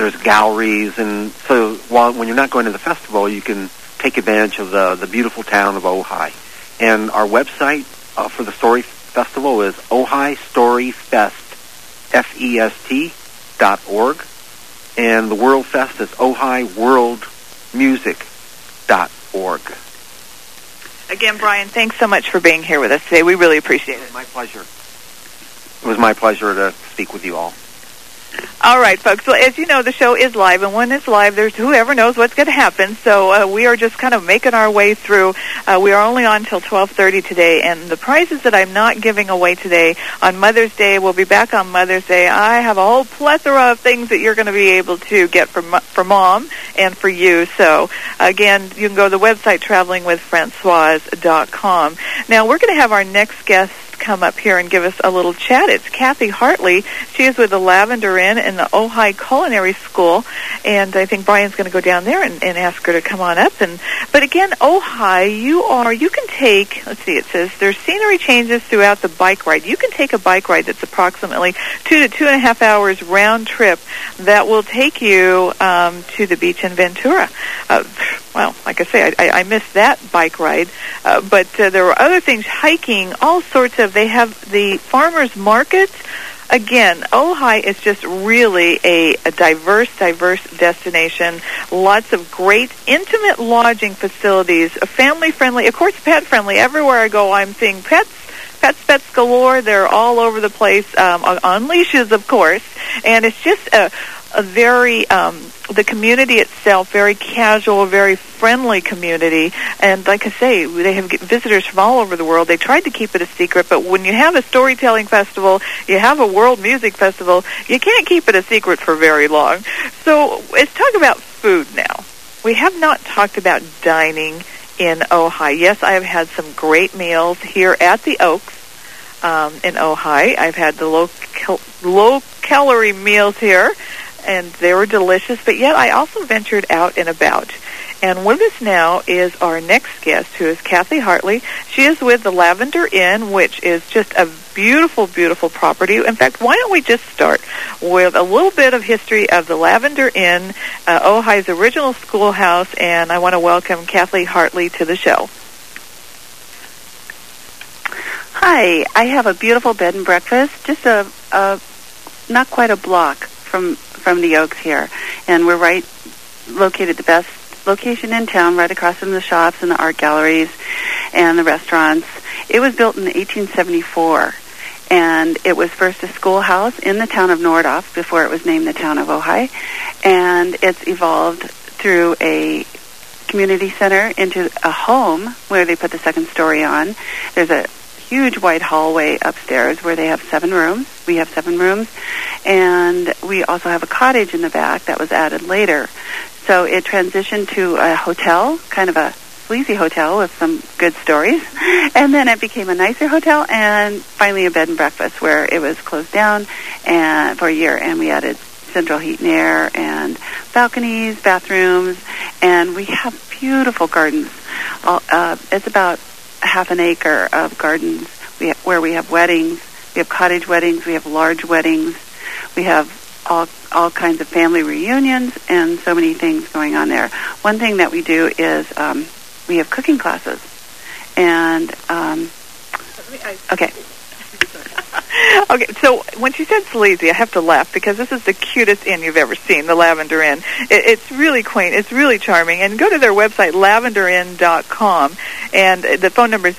there's galleries, and so when you're not going to the festival, you can take advantage of the beautiful town of Ojai. And our website for the Story Festival is OhaiStoryFest.org, and the World Fest is OhaiWorldMusic.org. Again, Brian, thanks so much for being here with us today. We really appreciate it. My pleasure. It was my pleasure to speak with you all. All right, folks. Well, as you know, the show is live, and when it's live, there's whoever knows what's going to happen. So we are just kind of making our way through. We are only on until 12:30 today, and the prizes that I'm not giving away today on Mother's Day, we'll be back on Mother's Day. I have a whole plethora of things that you're going to be able to get for Mom and for you. So, again, you can go to the website, travelingwithfrancoise.com. Now, we're going to have our next guest come up here and give us a little chat. It's Kathy Hartley. She is with the Lavender Inn in the Ojai Culinary School, and I think Brian's going to go down there and ask her to come on up. But again, Ojai, you can take, let's see, it says there's scenery changes throughout the bike ride. You can take a bike ride that's approximately 2 to 2.5 hours round trip that will take you to the beach in Ventura. Well, like I say, I missed that bike ride, but there were other things, hiking, all sorts of, they have the farmers markets. Again, Ojai is just really a diverse destination. Lots of great, intimate lodging facilities, family-friendly, of course, pet-friendly. Everywhere I go, I'm seeing pets galore. They're all over the place, on leashes, of course. And it's just a very, the community itself, very casual, very friendly community. And like I say, they have visitors from all over the world. They tried to keep it a secret, but when you have a storytelling festival, you have a world music festival, you can't keep it a secret for very long. So let's talk about food now. We have not talked about dining in Ojai. Yes, I have had some great meals here at the Oaks in Ojai. I've had the low-calorie meals here, and they were delicious, but yet I also ventured out and about. And with us now is our next guest, who is Kathy Hartley. She is with the Lavender Inn, which is just a beautiful, beautiful property. In fact, why don't we just start with a little bit of history of the Lavender Inn, Ojai's original schoolhouse, and I want to welcome Kathy Hartley to the show. Hi, I have a beautiful bed and breakfast, just a not quite a block from the Oaks here, and we're right located, the best location in town, right across from the shops and the art galleries and the restaurants. It was built in 1874, and it was first a schoolhouse in the town of Nordhoff before it was named the town of Ojai, and it's evolved through a community center into a home where they put the second story on. There's a huge white hallway upstairs where they have 7 rooms. We have 7 rooms, and we also have a cottage in the back that was added later. So it transitioned to a hotel, kind of a sleazy hotel with some good stories, and then it became a nicer hotel, and finally a bed and breakfast where it was closed down for a year, and we added central heat and air and balconies, bathrooms, and we have beautiful gardens. It's about half an acre of gardens where we have weddings. We have cottage weddings. We have large weddings. We have all kinds of family reunions and so many things going on there. One thing that we do is we have cooking classes. And, okay. Okay, so when she said sleazy, I have to laugh because this is the cutest inn you've ever seen, the Lavender Inn. It's really quaint. It's really charming. And go to their website, lavenderin.com, and the phone number is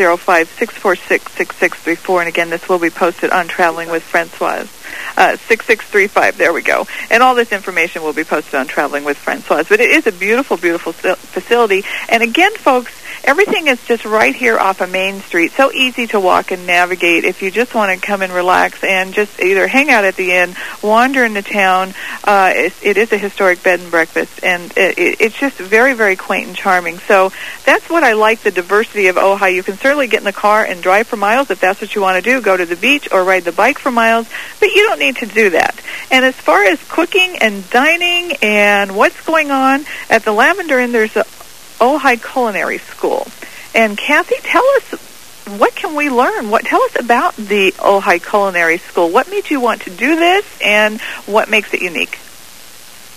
805-646-6634. And again, this will be posted on Traveling with Francoise. 6635, there we go. And all this information will be posted on Traveling with Francoise. But it is a beautiful, beautiful facility. And again, folks, everything is just right here off of Main Street. So easy to walk and navigate if you just want to come and relax and just either hang out at the inn, wander into town. It is a historic bed and breakfast, and it's just very, very quaint and charming. So that's what I like, the diversity of Ojai. You can certainly get in the car and drive for miles if that's what you want to do, go to the beach or ride the bike for miles, but you don't need to do that. And as far as cooking and dining and what's going on at the Lavender Inn, there's a Ojai Culinary School. And Kathy, tell us, what can we learn? Tell us about the Ojai Culinary School. What made you want to do this, and what makes it unique?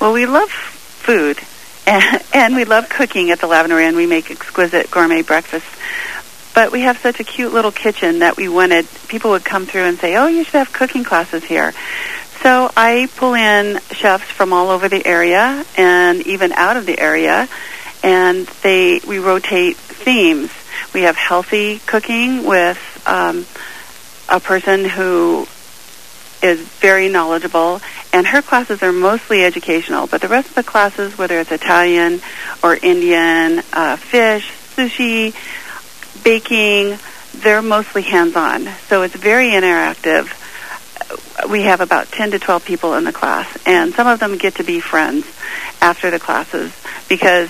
Well, we love food, and we love cooking at the Lavender Inn. We make exquisite gourmet breakfasts. But we have such a cute little kitchen that we wanted, people would come through and say, oh, you should have cooking classes here. So I pull in chefs from all over the area and even out of the area, and we rotate themes. We have healthy cooking with a person who is very knowledgeable, and her classes are mostly educational, but the rest of the classes, whether it's Italian or Indian, fish, sushi, baking, they're mostly hands-on. So it's very interactive. We have about 10 to 12 people in the class, and some of them get to be friends after the classes because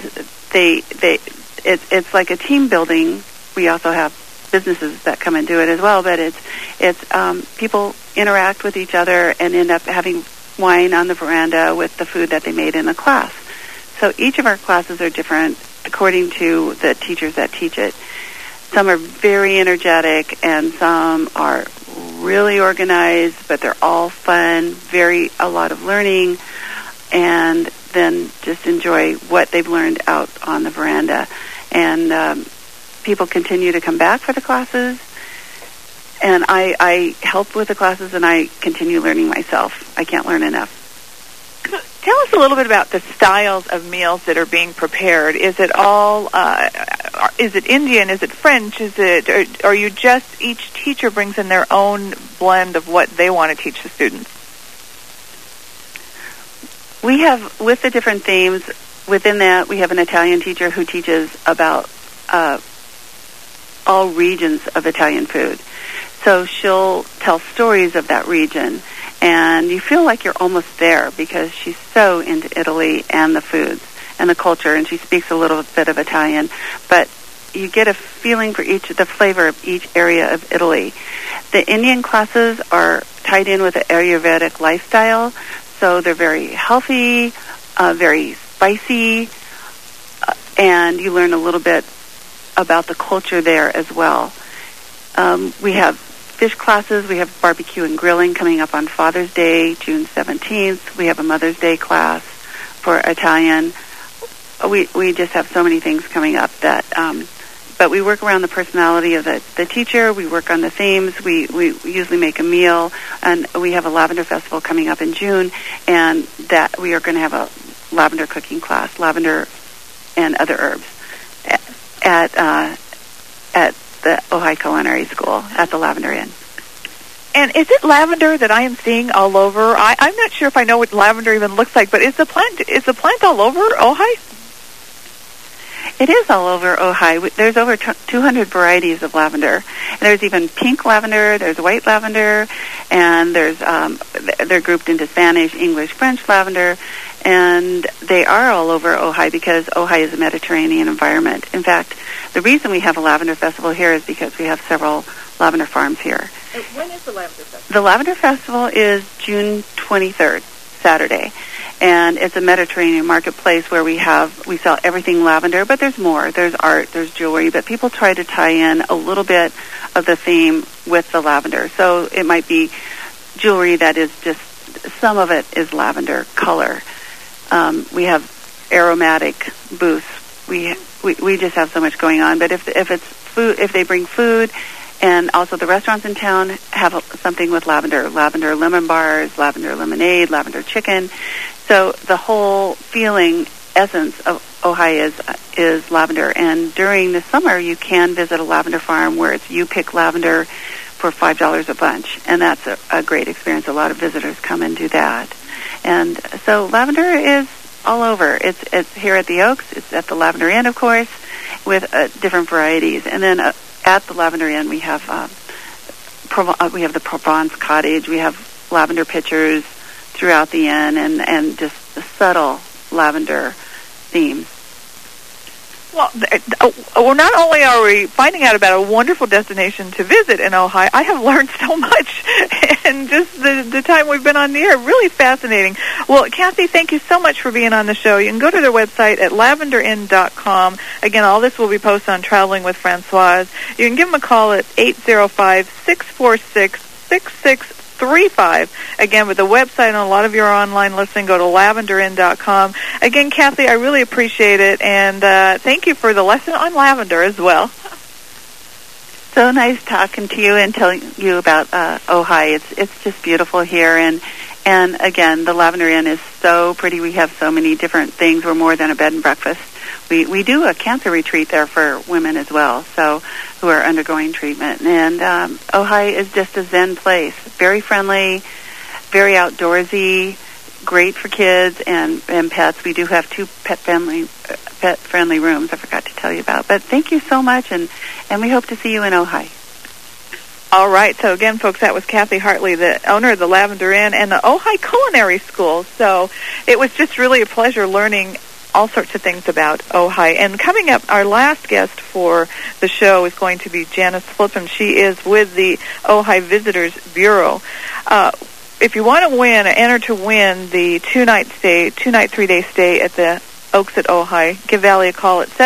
it's like a team building. We also have businesses that come and do it as well, but it's people interact with each other and end up having wine on the veranda with the food that they made in the class. So each of our classes are different according to the teachers that teach it. Some are very energetic, and some are really organized, but they're all fun, a lot of learning, and then just enjoy what they've learned out on the veranda. And people continue to come back for the classes, and I help with the classes, and I continue learning myself. I can't learn enough. Tell us a little bit about the styles of meals that are being prepared. Is it all, is it Indian? Is it French? Are you just, each teacher brings in their own blend of what they want to teach the students? We have, with the different themes, within that we have an Italian teacher who teaches about all regions of Italian food. So she'll tell stories of that region, and you feel like you're almost there because she's so into Italy and the foods and the culture, and she speaks a little bit of Italian, but you get a feeling for the flavor of each area of Italy. The Indian classes are tied in with the Ayurvedic lifestyle, so they're very healthy, very spicy, and you learn a little bit about the culture there as well. We have fish classes. We have barbecue and grilling coming up on Father's Day, June 17th. We have a Mother's Day class for Italian. We just have so many things coming up that, but we work around the personality of the teacher. We work on the themes. We usually make a meal, and we have a lavender festival coming up in June, and that we are going to have a lavender cooking class, lavender and other herbs at the Ojai Culinary School at the Lavender Inn. And is it lavender that I am seeing all over? I'm not sure if I know what lavender even looks like, but is the plant all over Ojai? It is all over Ojai. There's over 200 varieties of lavender. And there's even pink lavender, there's white lavender, and there's they're grouped into Spanish, English, French lavender, and they are all over Ojai because Ojai is a Mediterranean environment. In fact, the reason we have a lavender festival here is because we have several lavender farms here. When is the lavender festival? The lavender festival is June 23rd, Saturday. And it's a Mediterranean marketplace where we sell everything lavender, but there's more. There's art, there's jewelry, but people try to tie in a little bit of the theme with the lavender. So it might be jewelry that is just, some of it is lavender color. We have aromatic booths. We just have so much going on. But if it's food, if they bring food, and also the restaurants in town have something with lavender lemon bars, lavender lemonade, lavender chicken. So the whole feeling, essence of Ojai is lavender. And during the summer, you can visit a lavender farm where you pick lavender for $5 a bunch. And that's a great experience. A lot of visitors come and do that. And so lavender is all over. It's here at the Oaks. It's at the Lavender Inn, of course, with different varieties. And then at the Lavender Inn, we have the Provence Cottage. We have lavender pitchers throughout the inn, and just the subtle lavender themes. Well, not only are we finding out about a wonderful destination to visit in Ojai, I have learned so much in just the time we've been on the air. Really fascinating. Well, Kathy, thank you so much for being on the show. You can go to their website at lavenderinn.com. Again, all this will be posted on Traveling with Francoise. You can give them a call at 805-646-6633. 888-203-3635. Again, with the website and a lot of your online listening, go to lavenderin.com. Again, Kathy, I really appreciate it, and thank you for the lesson on lavender as well. So nice talking to you and telling you about Ojai. It's just beautiful here, and again, the Lavender Inn is so pretty. We have so many different things. We're more than a bed and breakfast. We do a cancer retreat there for women as well, so who are undergoing treatment. And Ojai is just a zen place. Very friendly, very outdoorsy, great for kids and pets. We do have 2 pet-friendly rooms I forgot to tell you about. But thank you so much, and we hope to see you in Ojai. All right. So, again, folks, that was Kathy Hartley, the owner of the Lavender Inn and the Ojai Culinary School. So it was just really a pleasure learning all sorts of things about Ojai. And coming up, our last guest for the show is going to be Janice Flippen. She is with the Ojai Visitors Bureau. If you want to enter to win the 2-night, 3-day stay at the Oaks at Ojai, give Valley a call at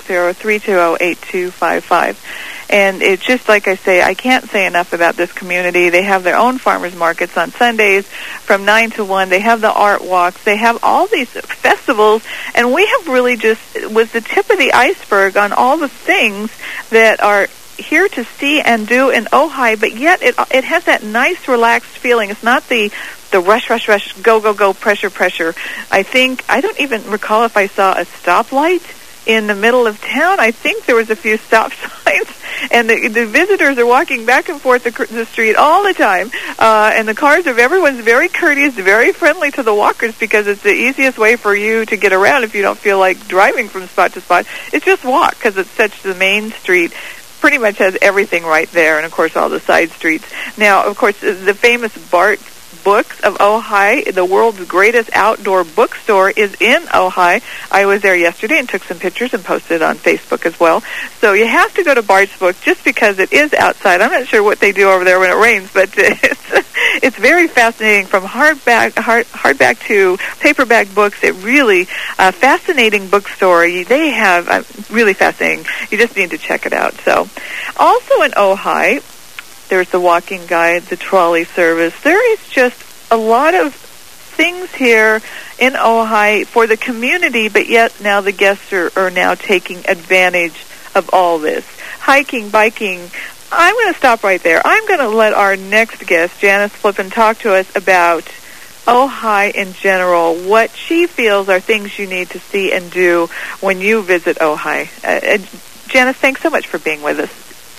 760-320-8255. And it's just like I say, I can't say enough about this community. They have their own farmers markets on Sundays from 9 to 1. They have the art walks. They have all these festivals. And we have really just was the tip of the iceberg on all the things that are here to see and do in Ojai, but yet it has that nice, relaxed feeling. It's not the rush, go, pressure. I don't even recall if I saw a stoplight in the middle of town. I think there was a few stop signs, and the visitors are walking back and forth the street all the time, and the cars of everyone's very courteous, very friendly to the walkers, because it's the easiest way for you to get around if you don't feel like driving from spot to spot. It's just walk, because it's such the main street. Pretty much has everything right there, and of course all the side streets. Now, of course, the famous Bart Books of Ojai, the world's greatest outdoor bookstore, is in Ojai. I was there yesterday and took some pictures and posted on Facebook as well. So you have to go to Bart's Book just because it is outside. I'm not sure what they do over there when it rains, but it's very fascinating. From hardback to paperback books, it really fascinating bookstore. They have really fascinating. You just need to check it out. So, also in Ojai, there's the walking guide, the trolley service. There is just a lot of things here in Ojai for the community, but yet now the guests are now taking advantage of all this. Hiking, biking. I'm going to stop right there. I'm going to let our next guest, Janice Flippen, talk to us about Ojai in general, what she feels are things you need to see and do when you visit Ojai. Janice, thanks so much for being with us.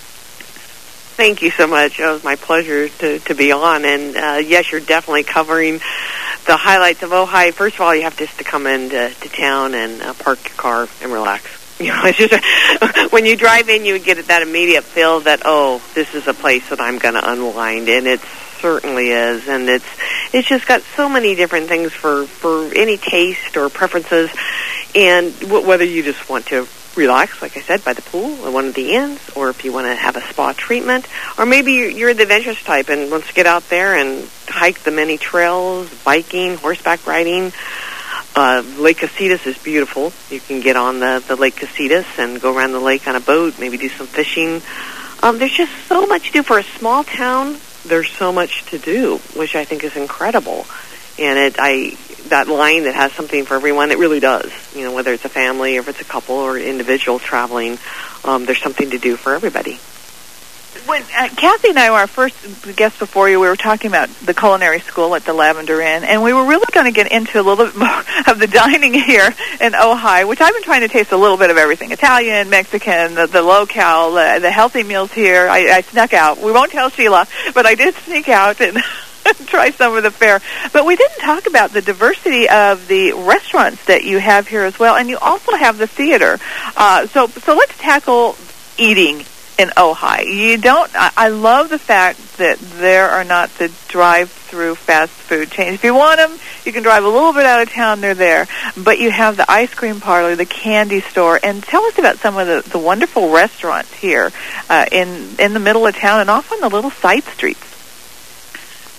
Thank you so much. It was my pleasure to be on. And yes, you're definitely covering the highlights of Ojai. First of all, you have just to come into town and park your car and relax. You know, it's just when you drive in, you get that immediate feel that, oh, this is a place that I'm going to unwind, and it certainly is. And it's just got so many different things for any taste or preferences, and whether you just want to relax, like I said, by the pool or one of the inns, or if you want to have a spa treatment, or maybe you're the adventurous type and wants to get out there and hike the many trails, biking, horseback riding. Lake Casitas is beautiful. You can get on the Lake Casitas and go around the lake on a boat, maybe do some fishing. There's just so much to do for a small town. There's so much to do, which I think is incredible. And that line that has something for everyone, it really does. You know, whether it's a family or if it's a couple or individual traveling, there's something to do for everybody. When Kathy and I were our first guest before you, we were talking about the culinary school at the Lavender Inn, and we were really going to get into a little bit more of the dining here in Ojai, which I've been trying to taste a little bit of everything: Italian, Mexican, the locale, the healthy meals here. I snuck out. We won't tell Sheila, but I did sneak out and try some of the fare. But we didn't talk about the diversity of the restaurants that you have here as well, and you also have the theater. So let's tackle eating in Ojai. I love the fact that there are not the drive-through fast food chains. If you want them, you can drive a little bit out of town, they're there. But you have the ice cream parlor, the candy store, and tell us about some of the wonderful restaurants here in the middle of town and off on the little side streets.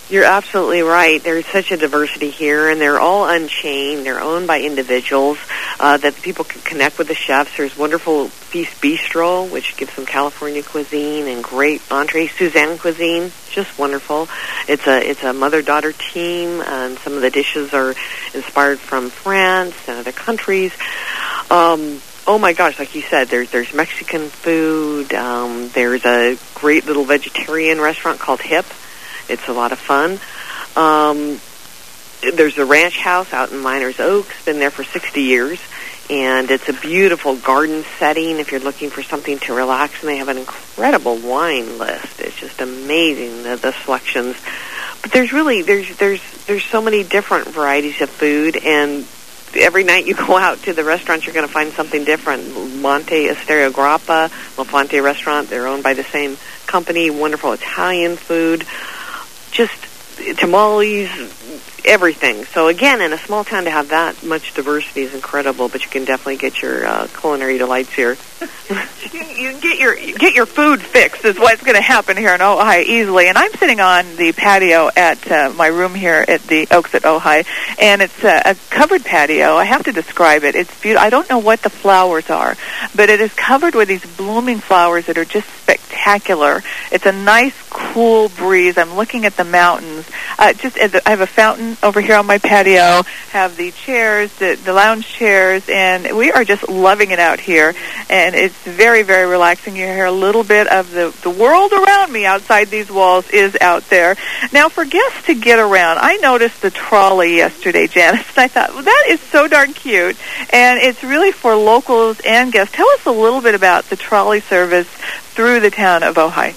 You're absolutely right. There's such a diversity here, and they're all unchained. They're owned by individuals that people can connect with the chefs. There's wonderful Feast Bistro, which gives them California cuisine and great entrees. Suzanne cuisine, just wonderful. It's a mother-daughter team, and some of the dishes are inspired from France and other countries. Oh my gosh, like you said, there's Mexican food. There's a great little vegetarian restaurant called Hip. It's a lot of fun. There's a ranch house out in Miners Oaks, been there for 60 years, and it's a beautiful garden setting if you're looking for something to relax, and they have an incredible wine list. It's just amazing, the selections. But there's so many different varieties of food, and every night you go out to the restaurant, you're going to find something different. Monte Estero Grappa, Monfonte restaurant, they're owned by the same company, wonderful Italian food, just tamales, everything. So again, in a small town to have that much diversity is incredible, but you can definitely get your culinary delights here. You can get your food fixed is what's going to happen here in Ojai easily. And I'm sitting on the patio at my room here at the Oaks at Ojai, and it's a covered patio. I have to describe it. It's beautiful. I don't know what the flowers are, but it is covered with these blooming flowers that are just spectacular. It's a nice, cool breeze. I'm looking at the mountains. I have a fountain over here on my patio, have the chairs, the lounge chairs, and we are just loving it out here. And it's very, very relaxing. You hear a little bit of the world around me outside these walls is out there. Now, for guests to get around, I noticed the trolley yesterday, Janice, and I thought, well, that is so darn cute. And it's really for locals and guests. Tell us a little bit about the trolley service through the town of Ojai.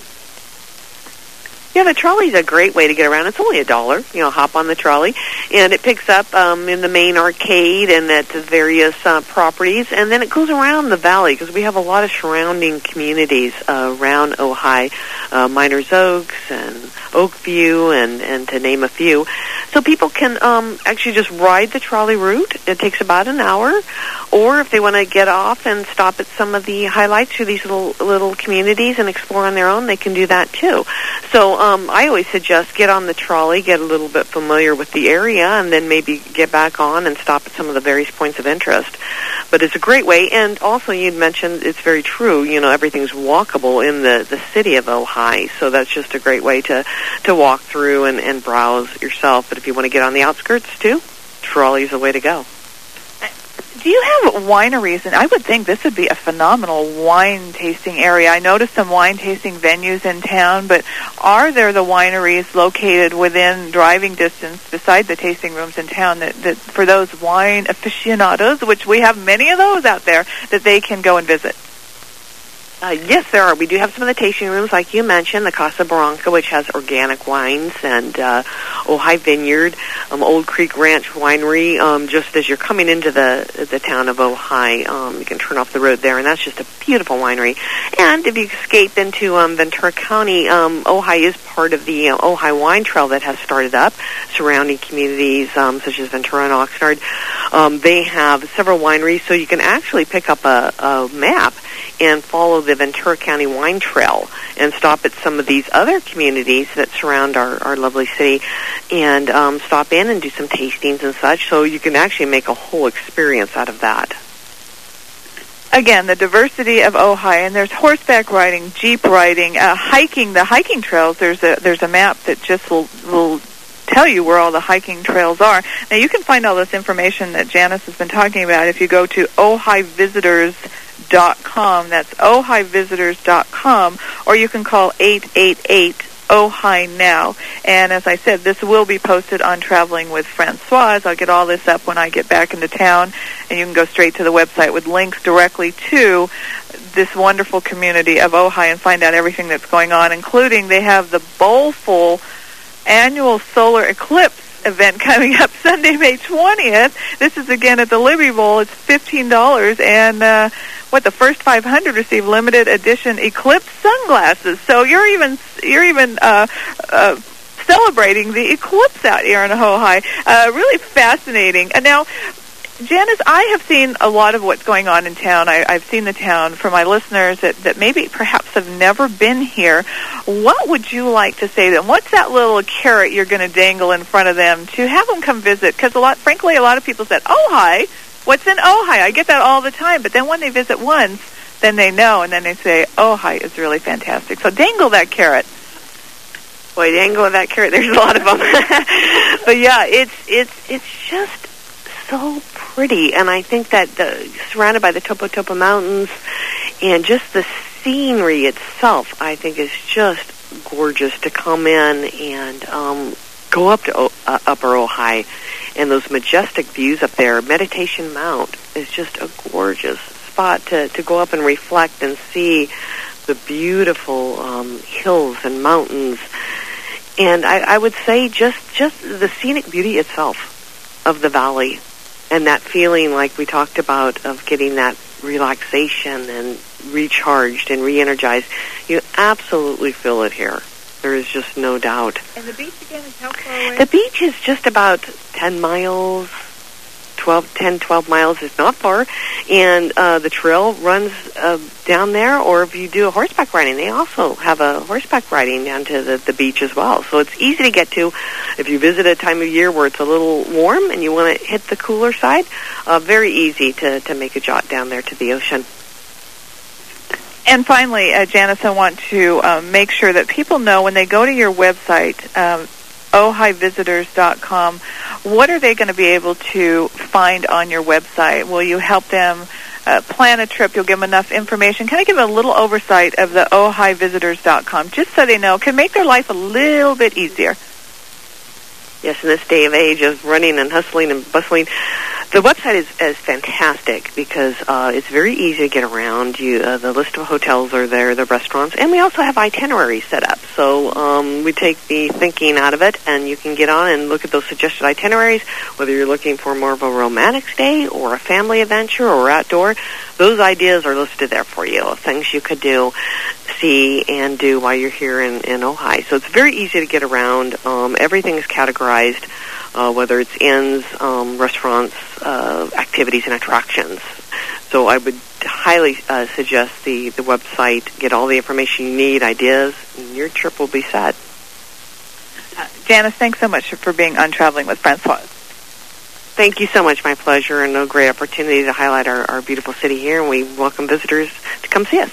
Yeah, the trolley's a great way to get around. It's only $1. Hop on the trolley, and it picks up in the main arcade and at the various properties, and then it goes around the valley because we have a lot of surrounding communities around Ojai, Miners Oaks and Oakview, and to name a few. So people can actually just ride the trolley route. It takes about an hour, or if they want to get off and stop at some of the highlights through these little communities and explore on their own, they can do that too. So I always suggest get on the trolley, get a little bit familiar with the area, and then maybe get back on and stop at some of the various points of interest. But it's a great way, and also you'd mentioned it's very true, everything's walkable in the city of Ojai, so that's just a great way to walk through and browse yourself. But if you want to get on the outskirts too, trolley's the way to go. Do you have wineries? And I would think this would be a phenomenal wine tasting area. I noticed some wine tasting venues in town, but are there the wineries located within driving distance beside the tasting rooms in town that for those wine aficionados, which we have many of those out there, that they can go and visit? Yes, there are. We do have some of the tasting rooms, like you mentioned, the Casa Barranca, which has organic wines, and Ojai Vineyard, Old Creek Ranch Winery. Just as you're coming into the town of Ojai, you can turn off the road there, and that's just a beautiful winery. And if you escape into Ventura County, Ojai is part of the Ojai Wine Trail that has started up, surrounding communities such as Ventura and Oxnard. They have several wineries, so you can actually pick up a map and follow the Ventura County Wine Trail and stop at some of these other communities that surround our lovely city and stop in and do some tastings and such, so you can actually make a whole experience out of that. Again, the diversity of Ojai, and there's horseback riding, jeep riding, hiking. The hiking trails, there's a map that just will tell you where all the hiking trails are. Now, you can find all this information that Janice has been talking about if you go to OjaiVisitors.com. That's OjaiVisitors.com, or you can call 888-OJAI now. And as I said, this will be posted on Traveling with Francoise. I'll get all this up when I get back into town, and you can go straight to the website with links directly to this wonderful community of Ojai and find out everything that's going on, including they have the Bowlful annual solar eclipse event coming up Sunday, May 20th. This is again at the Libby Bowl. It's $15, and the first 500 receive limited edition eclipse sunglasses. So you're even celebrating the eclipse out here in Ojai. Really fascinating. And now, Janice, I have seen a lot of what's going on in town. I've seen the town for my listeners that maybe perhaps guests have never been here, what would you like to say to them? What's that little carrot you're going to dangle in front of them to have them come visit? Because frankly, a lot of people said, Ojai, what's in Ojai? I get that all the time. But then when they visit once, then they know, and then they say, Ojai is really fantastic. So dangle that carrot. Boy, dangle that carrot. There's a lot of them. But yeah, it's just so pretty, and I think that surrounded by the Topo Topo Mountains and just the scenery itself, I think is just gorgeous to come in and go up to Upper Ojai, and those majestic views up there. Meditation Mount is just a gorgeous spot to go up and reflect and see the beautiful hills and mountains. And I would say just the scenic beauty itself of the valley, and that feeling like we talked about of getting that relaxation and recharged and re-energized. You absolutely feel it here. There is just no doubt. And the beach again is how far away? The beach is just about 10 miles. 12 miles is not far, and the trail runs down there, or if you do a horseback riding, they also have a horseback riding down to the beach as well. So it's easy to get to if you visit a time of year where it's a little warm and you want to hit the cooler side. Very easy to make a jaunt down there to the ocean. And finally, Janice, I want to make sure that people know when they go to your website, OhaiVisitors.com, what are they going to be able to find on your website? Will you help them plan a trip? You'll give them enough information. Kind of give them a little oversight of the OhaiVisitors.com, just so they know, can make their life a little bit easier. Yes, in this day of age of running and hustling and bustling, the website is fantastic because it's very easy to get around. The list of hotels are there, the restaurants, and we also have itineraries set up. So we take the thinking out of it, and you can get on and look at those suggested itineraries, whether you're looking for more of a romantic stay or a family adventure or outdoor. Those ideas are listed there for you, things you could do, see, and do while you're here in Ojai. So it's very easy to get around. Everything is categorized, whether it's inns, restaurants, activities, and attractions. So I would highly suggest the website, get all the information you need, ideas, and your trip will be set. Janice, thanks so much for being on Traveling with Francoise. Thank you so much. My pleasure, and a great opportunity to highlight our beautiful city here, and we welcome visitors to come see us.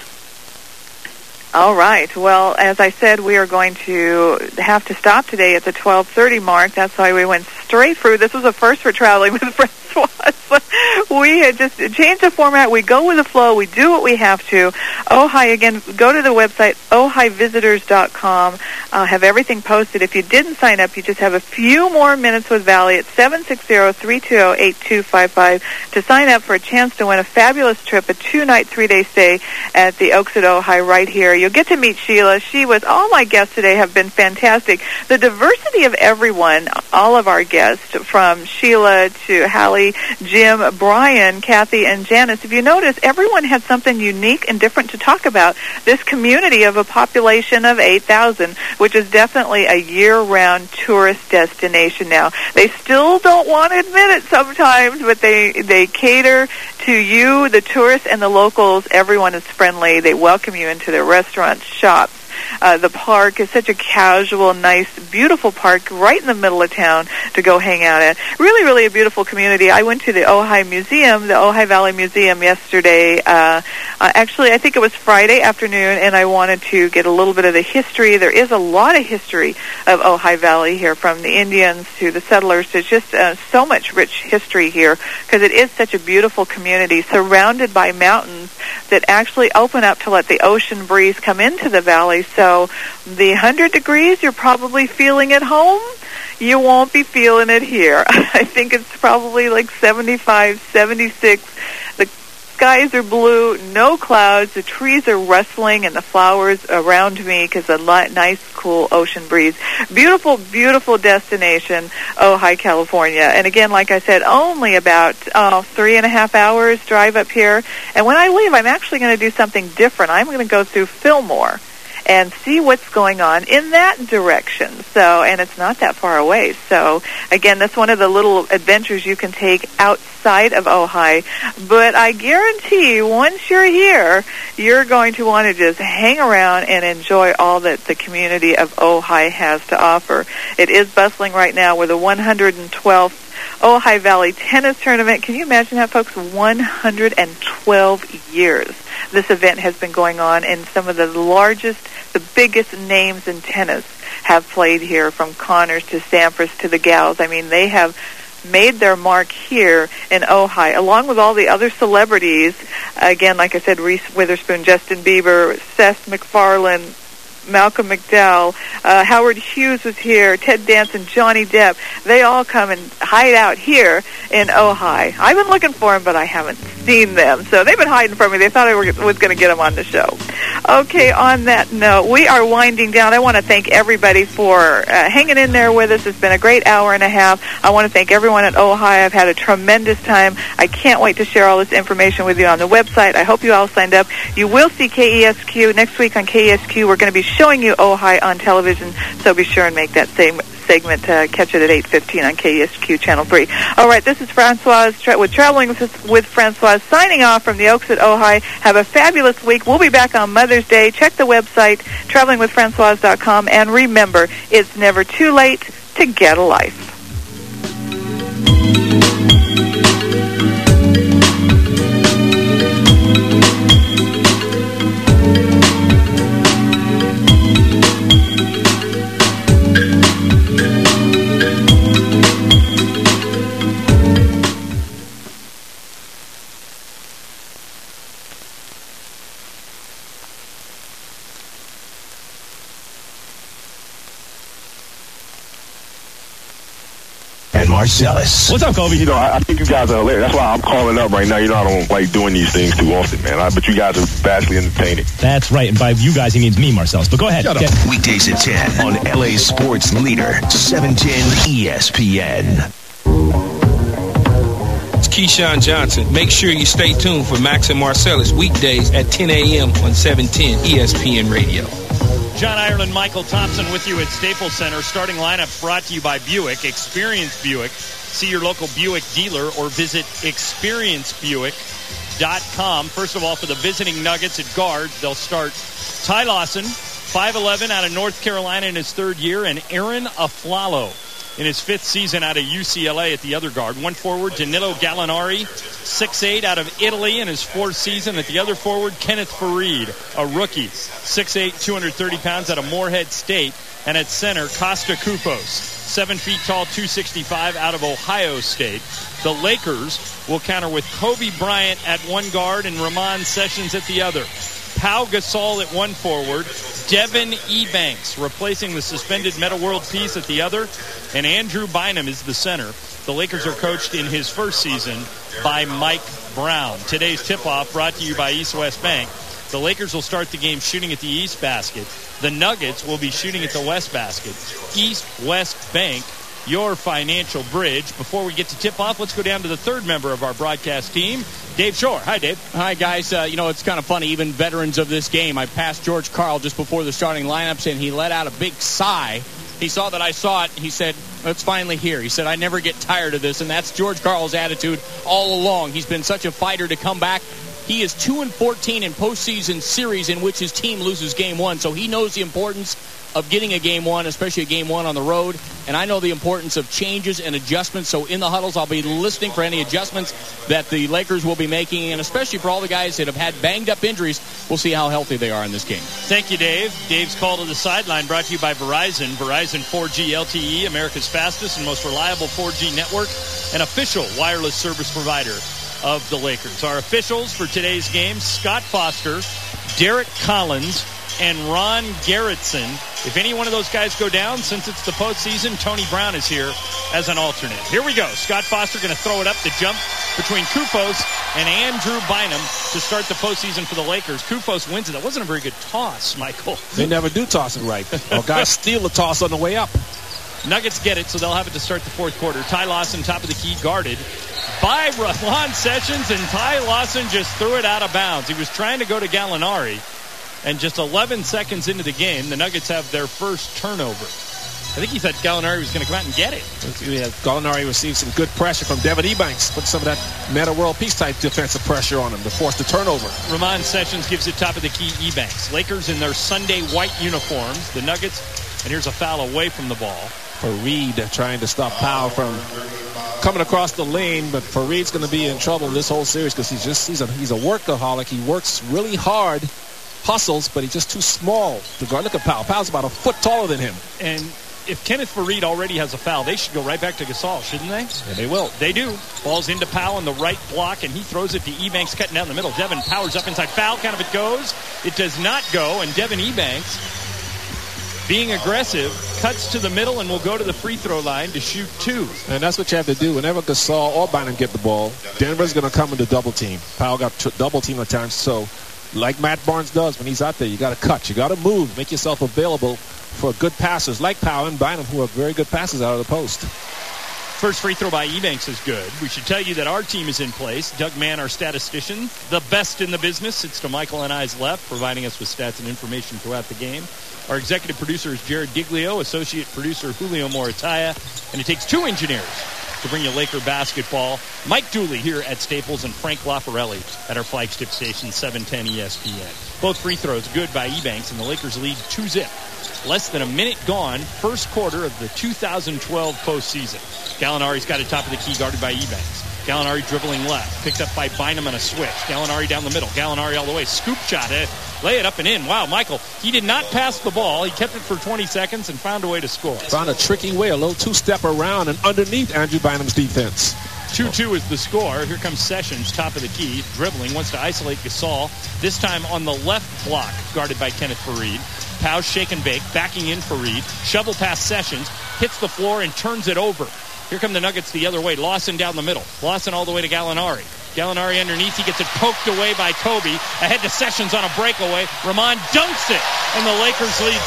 All right. Well, as I said, we are going to have to stop today at the 12:30 mark. That's why we went straight through. This was a first for Traveling with Francoise. We had just changed the format. We go with the flow. We do what we have to. Ojai, again, go to the website, OhaiVisitors.com. Have everything posted. If you didn't sign up, you just have a few more minutes with Valley at 760-320-8255 to sign up for a chance to win a fabulous trip, a 2-night, 3-day stay at the Oaks at Ojai right here. You'll get to meet Sheila. All my guests today have been fantastic. The diversity of everyone, all of our guests, from Sheila to Hallie, Jim, Brian, Kathy, and Janice. If you notice, everyone had something unique and different to talk about. This community of a population of 8,000, which is definitely a year-round tourist destination now. They still don't want to admit it sometimes, but they cater to you, the tourists, and the locals. Everyone is friendly. They welcome you into their restaurants, shops. The park is such a casual, nice, beautiful park right in the middle of town to go hang out at. Really, really a beautiful community. I went to the Ojai Museum, the Ojai Valley Museum yesterday. Actually, I think it was Friday afternoon, and I wanted to get a little bit of the history. There is a lot of history of Ojai Valley here, from the Indians to the settlers. There's just so much rich history here because it is such a beautiful community surrounded by mountains that actually open up to let the ocean breeze come into the valley. So the 100 degrees you're probably feeling at home, you won't be feeling it here. I think it's probably like 75, 76. The skies are blue, no clouds, the trees are rustling, and the flowers around me because a nice, cool ocean breeze. Beautiful, beautiful destination, Ojai, California. And again, like I said, only about 3.5 hours drive up here. And when I leave, I'm actually going to do something different. I'm going to go through Fillmore. and see what's going on in that direction. So, and it's not that far away. So, again, that's one of the little adventures you can take outside of Ojai. But I guarantee once you're here, you're going to want to just hang around and enjoy all that the community of Ojai has to offer. It is bustling right now with the 112th Ojai Valley Tennis Tournament. Can you imagine that, folks? 112 years. This event has been going on, and some of the largest, the biggest names in tennis have played here, from Connors to Sampras to the Gals. I mean, they have made their mark here in Ojai, along with all the other celebrities. Again, like I said, Reese Witherspoon, Justin Bieber, Seth MacFarlane, Malcolm McDowell, Howard Hughes was here, Ted Danson, Johnny Depp. They all come and hide out here in Ojai. I've been looking for them, but I haven't seen them. So they've been hiding from me. They thought I was going to get them on the show. Okay, on that note, we are winding down. I want to thank everybody for hanging in there with us. It's been a great hour and a half. I want to thank everyone at Ojai. I've had a tremendous time. I can't wait to share all this information with you on the website. I hope you all signed up. You will see KESQ next week on KESQ. We're going to be showing you Ojai on television, so be sure and make that same segment, catch it at 8:15 on KESQ Channel 3. All right, this is Francoise with Traveling with Francoise, signing off from the Oaks at Ojai. Have a fabulous week. We'll be back on Mother's Day. Check the website, travelingwithfrancoise.com, and remember, it's never too late to get a life. Marcellus. What's up, Kobe? You know, I think you guys are hilarious. That's why I'm calling up right now. You know, I don't like doing these things too often, man. But you guys are vastly entertaining. That's right. And by you guys, he means me, Marcellus. But go ahead. Weekdays at 10 on LA Sports Leader, 710 ESPN. It's Keyshawn Johnson. Make sure you stay tuned for Max and Marcellus weekdays at 10 a.m. on 710 ESPN Radio. John Ireland, Michael Thompson with you at Staples Center. Starting lineup brought to you by Buick. Experience Buick. See your local Buick dealer or visit experiencebuick.com. First of all, for the visiting Nuggets at guard, they'll start Ty Lawson, 5'11", out of North Carolina in his third year, and Aaron Aflalo in his fifth season out of UCLA at the other guard. One forward, Danilo Gallinari, 6'8", out of Italy in his fourth season. At the other forward, Kenneth Farid, a rookie, 6'8", 230 pounds out of Morehead State. And at center, Costa Koufos, 7 feet tall, 265 out of Ohio State. The Lakers will counter with Kobe Bryant at one guard and Ramon Sessions at the other. Pau Gasol at one forward, Devin Ebanks replacing the suspended Metta World Peace at the other, and Andrew Bynum is the center. The Lakers are coached in his first season by Mike Brown. Today's tip-off brought to you by East West Bank. The Lakers will start the game shooting at the East basket. The Nuggets will be shooting at the West basket. East West Bank, your financial bridge. Before we get to tip-off, let's go down to the third member of our broadcast team, Dave Shore. Hi, Dave. Hi, guys. It's kind of funny, even veterans of this game. I passed George Karl just before the starting lineups, and he let out a big sigh. He saw that I saw it. He said, it's finally here. He said, I never get tired of this, and that's George Karl's attitude all along. He's been such a fighter to come back. He is 2-14 in postseason series in which his team loses game one, so he knows the importance of getting a game one, especially a game one on the road. And I know the importance of changes and adjustments. So in the huddles, I'll be listening for any adjustments that the Lakers will be making, and especially for all the guys that have had banged-up injuries. We'll see how healthy they are in this game. Thank you, Dave. Dave's call to the sideline brought to you by Verizon. Verizon 4G LTE, America's fastest and most reliable 4G network, an official wireless service provider of the Lakers. Our officials for today's game, Scott Foster, Derek Collins, and Ron Gerritsen. If any one of those guys go down, since it's the postseason, Tony Brown is here as an alternate. Here we go. Scott Foster going to throw it up the jump between Koufos and Andrew Bynum to start the postseason for the Lakers. Koufos wins it. That wasn't a very good toss, Michael. They never do toss it right. Or guys steal a toss on the way up. Nuggets get it, so they'll have it to start the fourth quarter. Ty Lawson, top of the key, guarded by Ramon Sessions, and Ty Lawson just threw it out of bounds. He was trying to go to Gallinari, And just 11 seconds into the game, the Nuggets have their first turnover. I think he thought Gallinari was going to come out and get it. Yeah, Gallinari received some good pressure from Devin Ebanks. Put some of that Meta World Peace type defensive pressure on him to force the turnover. Ramon Sessions gives it top of the key, Ebanks. Lakers in their Sunday white uniforms. The Nuggets, and here's a foul away from the ball. Fareed trying to stop Powell from coming across the lane, but Fareed's going to be in trouble this whole series because he's a workaholic. He works really hard, hustles, but he's just too small to guard. Look at Powell. Powell's about a foot taller than him. And if Kenneth Fareed already has a foul, they should go right back to Gasol, shouldn't they? Yeah, they will. They do. Ball's into Powell on the right block, and he throws it to Ebanks cutting down the middle. Devin powers up inside. Foul count if it goes. It does not go, and Devin Ebanks, being aggressive, cuts to the middle and will go to the free throw line to shoot 2. And that's what you have to do. Whenever Gasol or Bynum get the ball, Denver's going to come into double team. Powell got double team at times, so like Matt Barnes does when he's out there, you got to cut. You got to move. Make yourself available for good passers like Powell and Bynum, who are very good passers out of the post. First free throw by Ebanks is good. We should tell you that our team is in place. Doug Mann, our statistician, the best in the business, sits to Michael and I's left, providing us with stats and information throughout the game. Our executive producer is Jared Diglio, associate producer Julio Morataya, and it takes 2 engineers to bring you Laker basketball. Mike Dooley here at Staples and Frank Lafarelli at our flagship station, 710 ESPN. Both free throws good by Ebanks, and the Lakers lead 2-zip. Less than a minute gone, first quarter of the 2012 postseason. Gallinari's got it top of the key, guarded by Ebanks. Gallinari dribbling left, picked up by Bynum on a switch. Gallinari down the middle. Gallinari all the way. Scoop shot. Lay it up and in. Wow, Michael, he did not pass the ball. He kept it for 20 seconds and found a way to score. Found a tricky way, a little two-step around and underneath Andrew Bynum's defense. 2-2 is the score. Here comes Sessions, top of the key, dribbling, wants to isolate Gasol. This time on the left block, guarded by Kenneth Fareed. Powell shake and bake, backing in Fareed. Shovel past Sessions, hits the floor and turns it over. Here come the Nuggets the other way. Lawson down the middle. Lawson all the way to Gallinari. Gallinari underneath. He gets it poked away by Kobe. Ahead to Sessions on a breakaway. Ramon dunks it, and the Lakers lead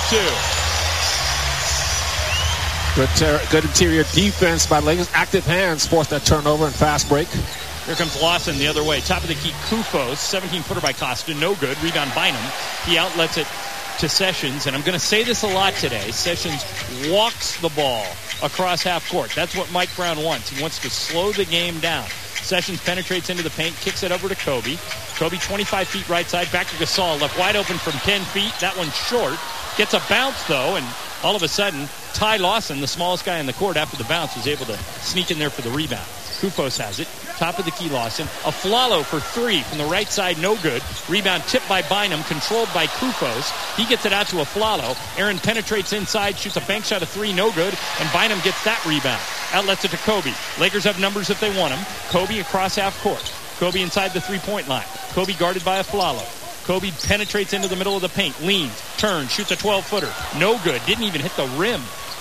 4-2. Good interior defense by Lakers. Active hands forced that turnover and fast break. Here comes Lawson the other way. Top of the key, Kufos. 17-footer by Costa. No good. Rebound Bynum. He outlets it to Sessions, and I'm going to say this a lot today. Sessions walks the ball across half court. That's what Mike Brown wants. He wants to slow the game down. Sessions penetrates into the paint, kicks it over to Kobe. Kobe 25 feet right side, back to Gasol, left wide open from 10 feet. That one's short. Gets a bounce, though, and all of a sudden, Ty Lawson, the smallest guy in the court after the bounce, was able to sneak in there for the rebound. Kufos has it. Top of the key, Lawson. Aflalo for 3 from the right side, no good. Rebound tipped by Bynum, controlled by Kufos. He gets it out to Aflalo. Aaron penetrates inside, shoots a bank shot of 3, no good. And Bynum gets that rebound. Outlets it to Kobe. Lakers have numbers if they want them. Kobe across half court. Kobe inside the 3-point line. Kobe guarded by Aflalo. Kobe penetrates into the middle of the paint. Leans, turns, shoots a 12-footer. No good. Didn't even hit the rim.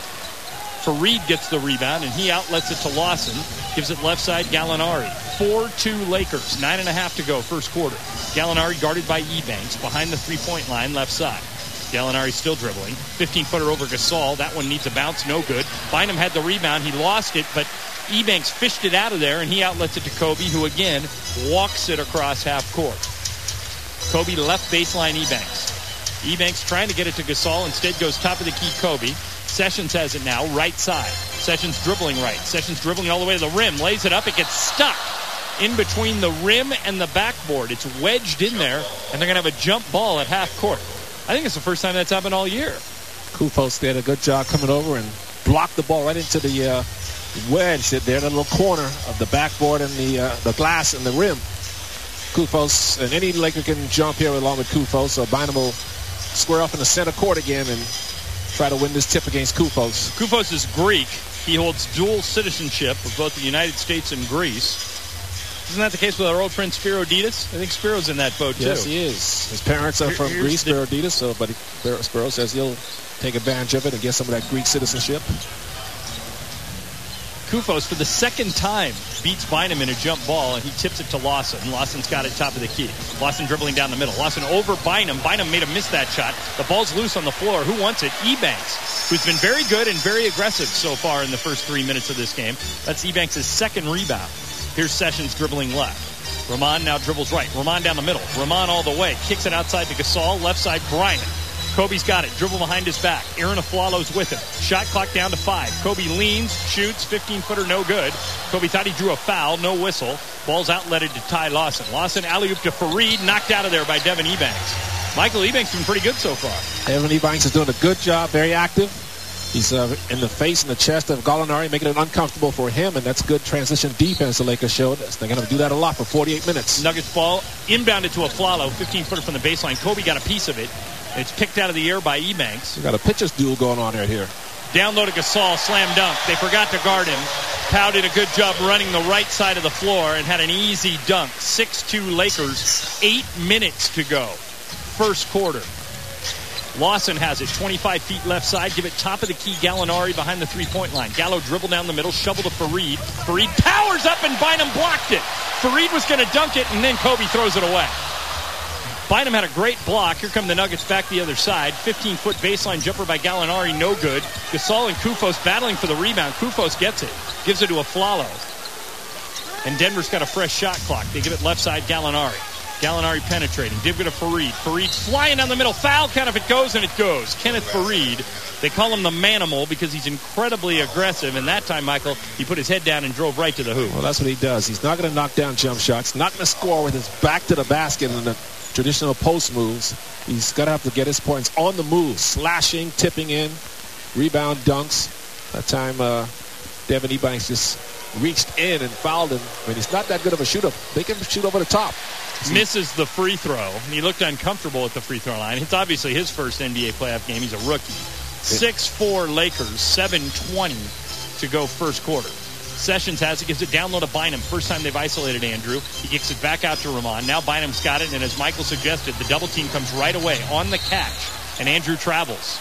Fareed gets the rebound, and he outlets it to Lawson. Gives it left side, Gallinari. 4-2 Lakers. 9.5 to go, first quarter. Gallinari guarded by Ebanks behind the 3-point line, left side. Gallinari still dribbling. 15-footer over Gasol. That one needs a bounce, no good. Bynum had the rebound. He lost it, but Ebanks fished it out of there, and he outlets it to Kobe, who again walks it across half court. Kobe left baseline Ebanks. Ebanks trying to get it to Gasol. Instead goes top of the key, Kobe. Sessions has it now, right side. Sessions dribbling right. Sessions dribbling all the way to the rim. Lays it up. It gets stuck in between the rim and the backboard. It's wedged in there, and they're going to have a jump ball at half court. I think it's the first time that's happened all year. Kufos did a good job coming over and blocked the ball right into the wedge there, the little corner of the backboard and the glass and the rim. Kufos, and any Laker can jump here along with Kufos, so Bynum will square off in the center court again and try to win this tip against Kufos. Kufos is Greek. He holds dual citizenship of both the United States and Greece. Isn't that the case with our old friend Spiro Ditas? I think Spiro's in that boat, too. Yes, he is. His parents are from Greece, Spiro Ditas, but Spiro says he'll take advantage of it and get some of that Greek citizenship. Kufos, for the second time, beats Bynum in a jump ball, and he tips it to Lawson. Lawson's got it top of the key. Lawson dribbling down the middle. Lawson over Bynum. Bynum made him miss that shot. The ball's loose on the floor. Who wants it? Ebanks, who's been very good and very aggressive so far in the first 3 minutes of this game. That's Ebanks' second rebound. Here's Sessions dribbling left. Rahman now dribbles right. Rahman down the middle. Rahman all the way. Kicks it outside to Gasol. Left side, Bryant. Kobe's got it. Dribble behind his back. Aaron Aflalo's with him. Shot clock down to 5. Kobe leans, shoots, 15-footer, no good. Kobe thought he drew a foul, no whistle. Ball's outletted to Ty Lawson. Lawson alley-oop to Fareed, knocked out of there by Devin Ebanks. Michael Ebanks has been pretty good so far. Devin Ebanks is doing a good job, very active. He's in the face and the chest of Gallinari, making it uncomfortable for him, and that's good transition defense the Lakers showed. They're going to do that a lot for 48 minutes. Nuggets ball inbounded to Aflalo, 15-footer from the baseline. Kobe got a piece of it. It's picked out of the air by Ebanks. You got a pitcher's duel going on right here. Down low to Gasol, slam dunk. They forgot to guard him. Powell did a good job running the right side of the floor and had an easy dunk. 6-2 Lakers, 8 minutes to go. First quarter. Lawson has it, 25 feet left side. Give it top of the key, Gallinari behind the three-point line. Gallo dribble down the middle, shovel to Fareed. Fareed powers up and Bynum blocked it. Fareed was going to dunk it, and then Kobe throws it away. Bynum had a great block. Here come the Nuggets back the other side. 15-foot baseline jumper by Gallinari, no good. Gasol and Kufos battling for the rebound. Kufos gets it, gives it to Aflalo. And Denver's got a fresh shot clock. They give it left side, Gallinari. Gallinari penetrating. Give it to Fareed. Fareed flying down the middle. Foul count if it goes, and it goes. Kenneth Fareed. They call him the Manimal because he's incredibly aggressive. And that time, Michael, he put his head down and drove right to the hoop. Well, that's what he does. He's not going to knock down jump shots. Not going to score with his back to the basket in the traditional post moves. He's going to have to get his points on the move. Slashing, tipping in, rebound dunks. That time, Devin Ebanks just reached in and fouled him. I mean, he's not that good of a shooter. They can shoot over the top. Misses the free throw, and he looked uncomfortable at the free throw line. It's obviously his first NBA playoff game. He's a rookie. 6-4 Lakers, 7:20 to go first quarter. Sessions has it, gives it down low to Bynum. First time they've isolated Andrew. He kicks it back out to Rahman. Now Bynum's got it, and as Michael suggested, the double team comes right away on the catch, and Andrew travels.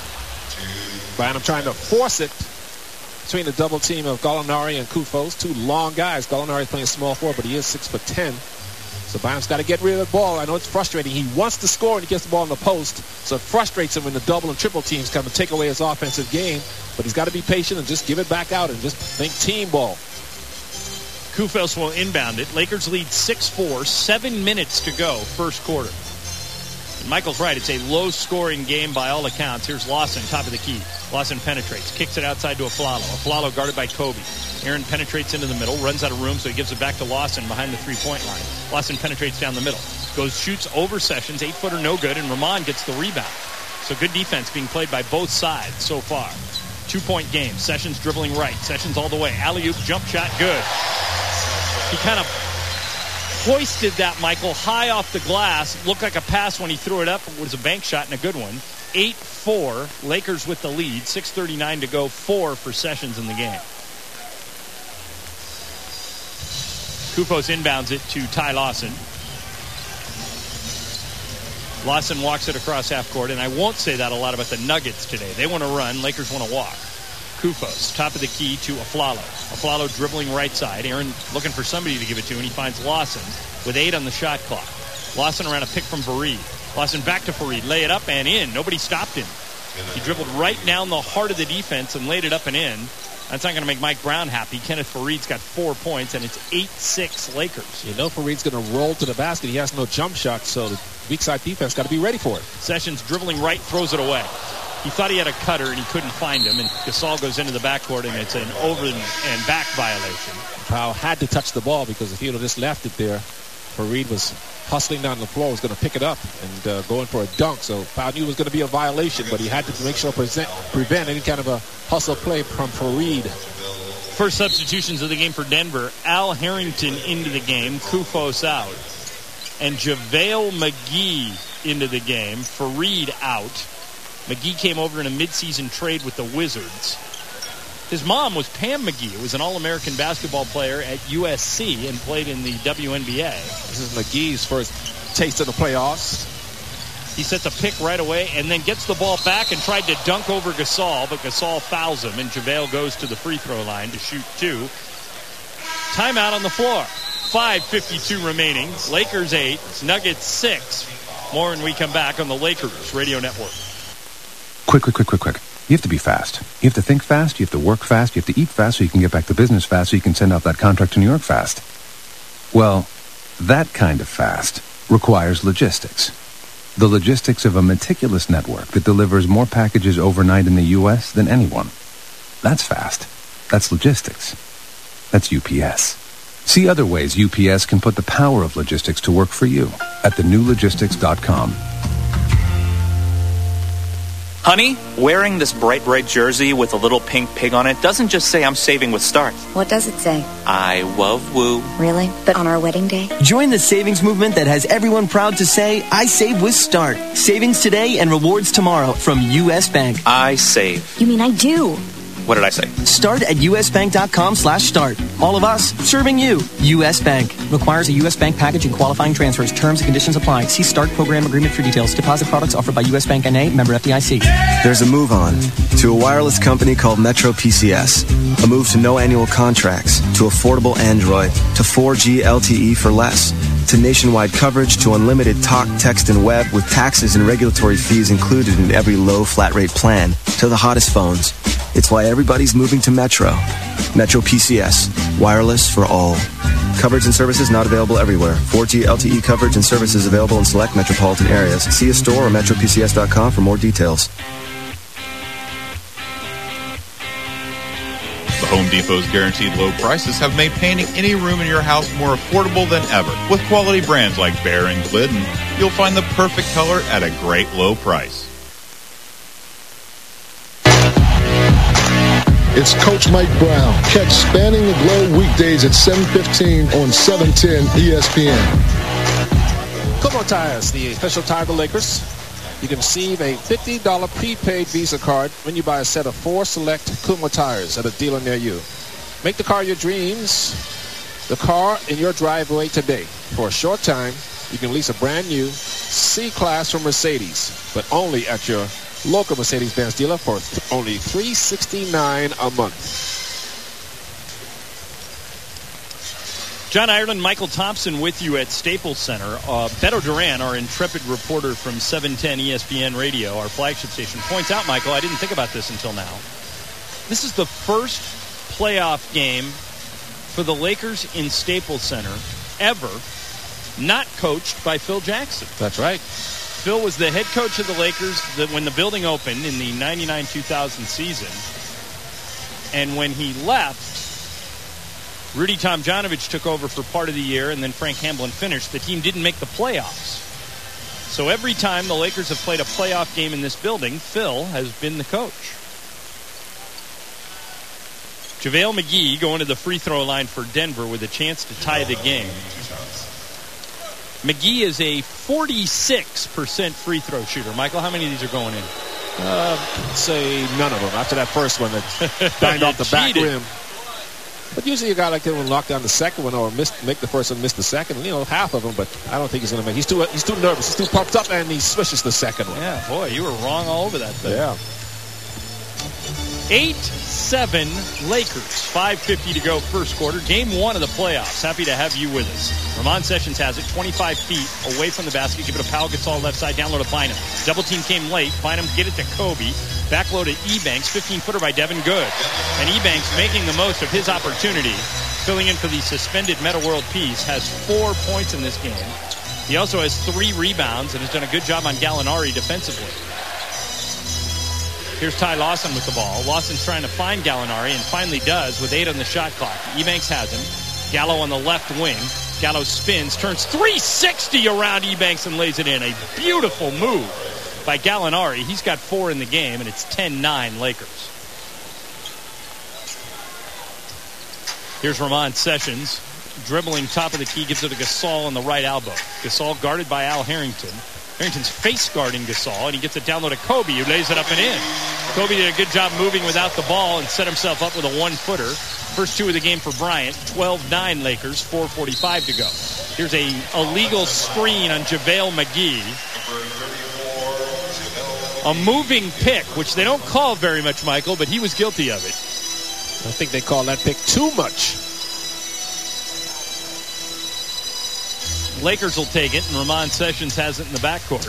Bynum trying to force it between the double team of Gallinari and Kufos. Two long guys. Gallinari playing small forward, but he is 6'10". So Bynum's got to get rid of the ball. I know it's frustrating. He wants to score when he gets the ball in the post, so it frustrates him when the double and triple teams come and take away his offensive game. But he's got to be patient and just give it back out and just think team ball. Kufos will inbound it. Lakers lead 6-4, 7 minutes to go, first quarter. And Michael's right. It's a low-scoring game by all accounts. Here's Lawson, top of the key. Lawson penetrates, kicks it outside to Aflalo. Aflalo guarded by Kobe. Aaron penetrates into the middle, runs out of room, so he gives it back to Lawson behind the three-point line. Lawson penetrates down the middle. Shoots over Sessions, 8-footer, no good, and Rahman gets the rebound. So good defense being played by both sides so far. 2-point game. Sessions dribbling right. Sessions all the way. Alley-oop, jump shot, good. He kind of hoisted that, Michael, high off the glass. Looked like a pass when he threw it up. It was a bank shot and a good one. 8-4. Lakers with the lead. 6:39 to go. 4 for Sessions in the game. Kufos inbounds it to Ty Lawson. Lawson walks it across half court, and I won't say that a lot about the Nuggets today. They want to run. Lakers want to walk. Kufos, top of the key to Aflalo. Aflalo dribbling right side. Aaron looking for somebody to give it to, and he finds Lawson with 8 on the shot clock. Lawson around a pick from Fareed. Lawson back to Fareed. Lay it up and in. Nobody stopped him. He dribbled right down the heart of the defense and laid it up and in. That's not going to make Mike Brown happy. Kenneth Fareed's got 4 points, and it's 8-6 Lakers. You know Fareed's going to roll to the basket. He has no jump shot, so the weak side defense got to be ready for it. Sessions dribbling right, throws it away. He thought he had a cutter, and he couldn't find him, and Gasol goes into the backcourt, and it's an over and back violation. Powell had to touch the ball because if he would have just left it there, Fareed was hustling down the floor, was going to pick it up and go in for a dunk. So Powell knew it was going to be a violation, but he had to make sure to prevent any kind of a hustle play from Fareed. First substitutions of the game for Denver. Al Harrington into the game, Kufos out. And JaVale McGee into the game, Fareed out. McGee came over in a midseason trade with the Wizards. His mom was Pam McGee, who was an All-American basketball player at USC and played in the WNBA. This is McGee's first taste of the playoffs. He sets a pick right away and then gets the ball back and tried to dunk over Gasol, but Gasol fouls him, and JaVale goes to the free throw line to shoot 2. Timeout on the floor. 5:52 remaining. Lakers 8, Nuggets 6. More when we come back on the Lakers Radio Network. Quick. You have to be fast. You have to think fast. You have to work fast. You have to eat fast so you can get back to business fast so you can send out that contract to New York fast. Well, That kind of fast requires logistics. The logistics of a meticulous network that delivers more packages overnight in the U.S. than anyone. That's fast. That's logistics. That's UPS. See other ways UPS can put the power of logistics to work for you at thenewlogistics.com. Honey, wearing this bright red jersey with a little pink pig on it doesn't just say I'm saving with Start. What does it say? I love Woo. Really? But on our wedding day? Join the savings movement that has everyone proud to say, I save with Start. Savings today and rewards tomorrow from U.S. Bank. I save. You mean I do? What did I say? Start at usbank.com/start. All of us serving you. U.S. Bank. Requires a U.S. Bank package and qualifying transfers. Terms and conditions apply. See Start program agreement for details. Deposit products offered by U.S. Bank N.A. Member FDIC. There's a move on to a wireless company called Metro PCS. A move to no annual contracts, to affordable Android, to 4G LTE for less, to nationwide coverage, to unlimited talk, text, and web with taxes and regulatory fees included in every low flat rate plan, to the hottest phones. It's why everybody's moving to Metro. Metro PCS. Wireless for all. Coverage and services not available everywhere. 4G LTE coverage and services available in select metropolitan areas. See a store or metropcs.com for more details. The Home Depot's guaranteed low prices have made painting any room in your house more affordable than ever. With quality brands like Behr and Glidden, you'll find the perfect color at a great low price. It's Coach Mike Brown. Catch Spanning the Globe weekdays at 7:15 on 710 ESPN. Kumho Tires, the official tire of the Lakers. You can receive a $50 prepaid Visa card when you buy a set of 4 select Kumho Tires at a dealer near you. Make the car of your dreams the car in your driveway today. For a short time, you can lease a brand new C-Class from Mercedes, but only at your local Mercedes-Benz dealer for only $369 a month. John Ireland, Michael Thompson with you at Staples Center. Beto Duran, our intrepid reporter from 710 ESPN Radio, our flagship station, points out, Michael, I didn't think about this until now. This is the first playoff game for the Lakers in Staples Center ever not coached by Phil Jackson. That's right. Phil was the head coach of the Lakers when the building opened in the 99-2000 season. And when he left, Rudy Tomjanovich took over for part of the year, and then Frank Hamblin finished. The team didn't make the playoffs. So every time the Lakers have played a playoff game in this building, Phil has been the coach. JaVale McGee going to the free throw line for Denver with a chance to tie the game. McGee is a 46% free throw shooter. Michael, how many of these are going in? Say none of them. After that first one that banged off the back rim. But usually you got like to knock down the second one or make the first one miss the second. You know, half of them. But I don't think he's going to make. He's too nervous. He's too pumped up, and he swishes the second one. Yeah, boy, you were wrong all over that thing. Yeah. 8-7 Lakers. 5:50 to go first quarter. Game 1 of the playoffs. Happy to have you with us. Ramon Sessions has it 25 feet away from the basket. Give it to Pau Gasol left side. Down low to Bynum. Double team came late. Bynum get it to Kobe. Back low to Ebanks. 15-footer by Devin Good. And Ebanks making the most of his opportunity. Filling in for the suspended Metta World Peace. Has 4 points in this game. He also has 3 rebounds and has done a good job on Gallinari defensively. Here's Ty Lawson with the ball. Lawson's trying to find Gallinari and finally does with 8 on the shot clock. Ebanks has him. Gallo on the left wing. Gallo spins, turns 360 around Ebanks and lays it in. A beautiful move by Gallinari. He's got 4 in the game, and it's 10-9 Lakers. Here's Ramon Sessions. Dribbling top of the key, gives it to Gasol on the right elbow. Gasol guarded by Al Harrington. Harrington's face guarding Gasol, and he gets it down low to Kobe, who lays it up and in. Kobe did a good job moving without the ball and set himself up with a 1-footer. First 2 of the game for Bryant. 12-9 Lakers, 4:45 to go. Here's a illegal screen on JaVale McGee. A moving pick, which they don't call very much, Michael, but he was guilty of it. I think they call that pick too much. Lakers will take it, and Ramon Sessions has it in the backcourt.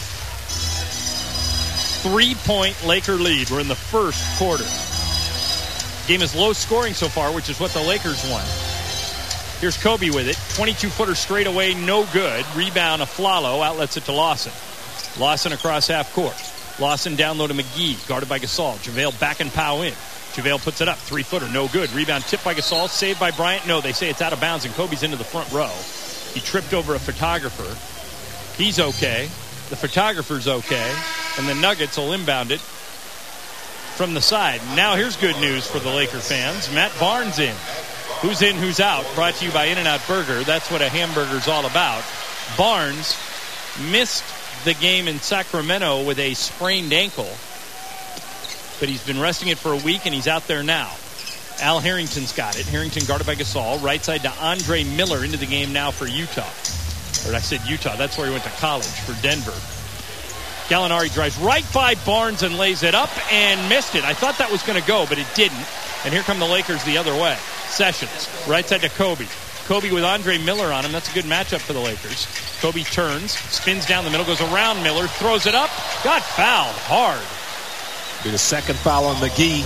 3-point Laker lead. We're in the first quarter. Game is low scoring so far, which is what the Lakers want. Here's Kobe with it. 22-footer straight away, no good. Rebound, Aflalo, outlets it to Lawson. Lawson across half court. Lawson down low to McGee, guarded by Gasol. JaVale back and Powell in. JaVale puts it up, 3-footer, no good. Rebound tipped by Gasol, saved by Bryant. No, they say it's out of bounds, and Kobe's into the front row. He tripped over a photographer. He's okay. The photographer's okay. And the Nuggets will inbound it from the side. Now here's good news for the Laker fans. Matt Barnes in. Who's in, who's out? Brought to you by In-N-Out Burger. That's what a hamburger's all about. Barnes missed the game in Sacramento with a sprained ankle, but he's been resting it for a week, and he's out there now. Al Harrington's got it. Harrington guarded by Gasol. Right side to Andre Miller into the game now for Utah. Or I said Utah. That's where he went to college, for Denver. Gallinari drives right by Barnes and lays it up and missed it. I thought that was going to go, but it didn't. And here come the Lakers the other way. Sessions, right side to Kobe. Kobe with Andre Miller on him. That's a good matchup for the Lakers. Kobe turns, spins down the middle, goes around Miller, throws it up, got fouled hard. Be the second foul on McGee.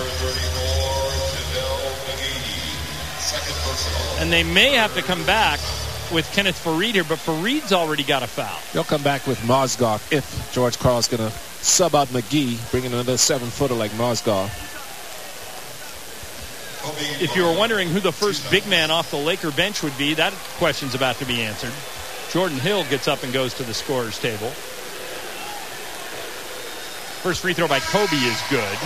And they may have to come back with Kenneth Faried here, but Fareed's already got a foul. They'll come back with Mozgov if George Karl's going to sub out McGee, bringing another 7-footer like Mozgov. If you were wondering who the first big man off the Laker bench would be, that question's about to be answered. Jordan Hill gets up and goes to the scorer's table. First free throw by Kobe is good.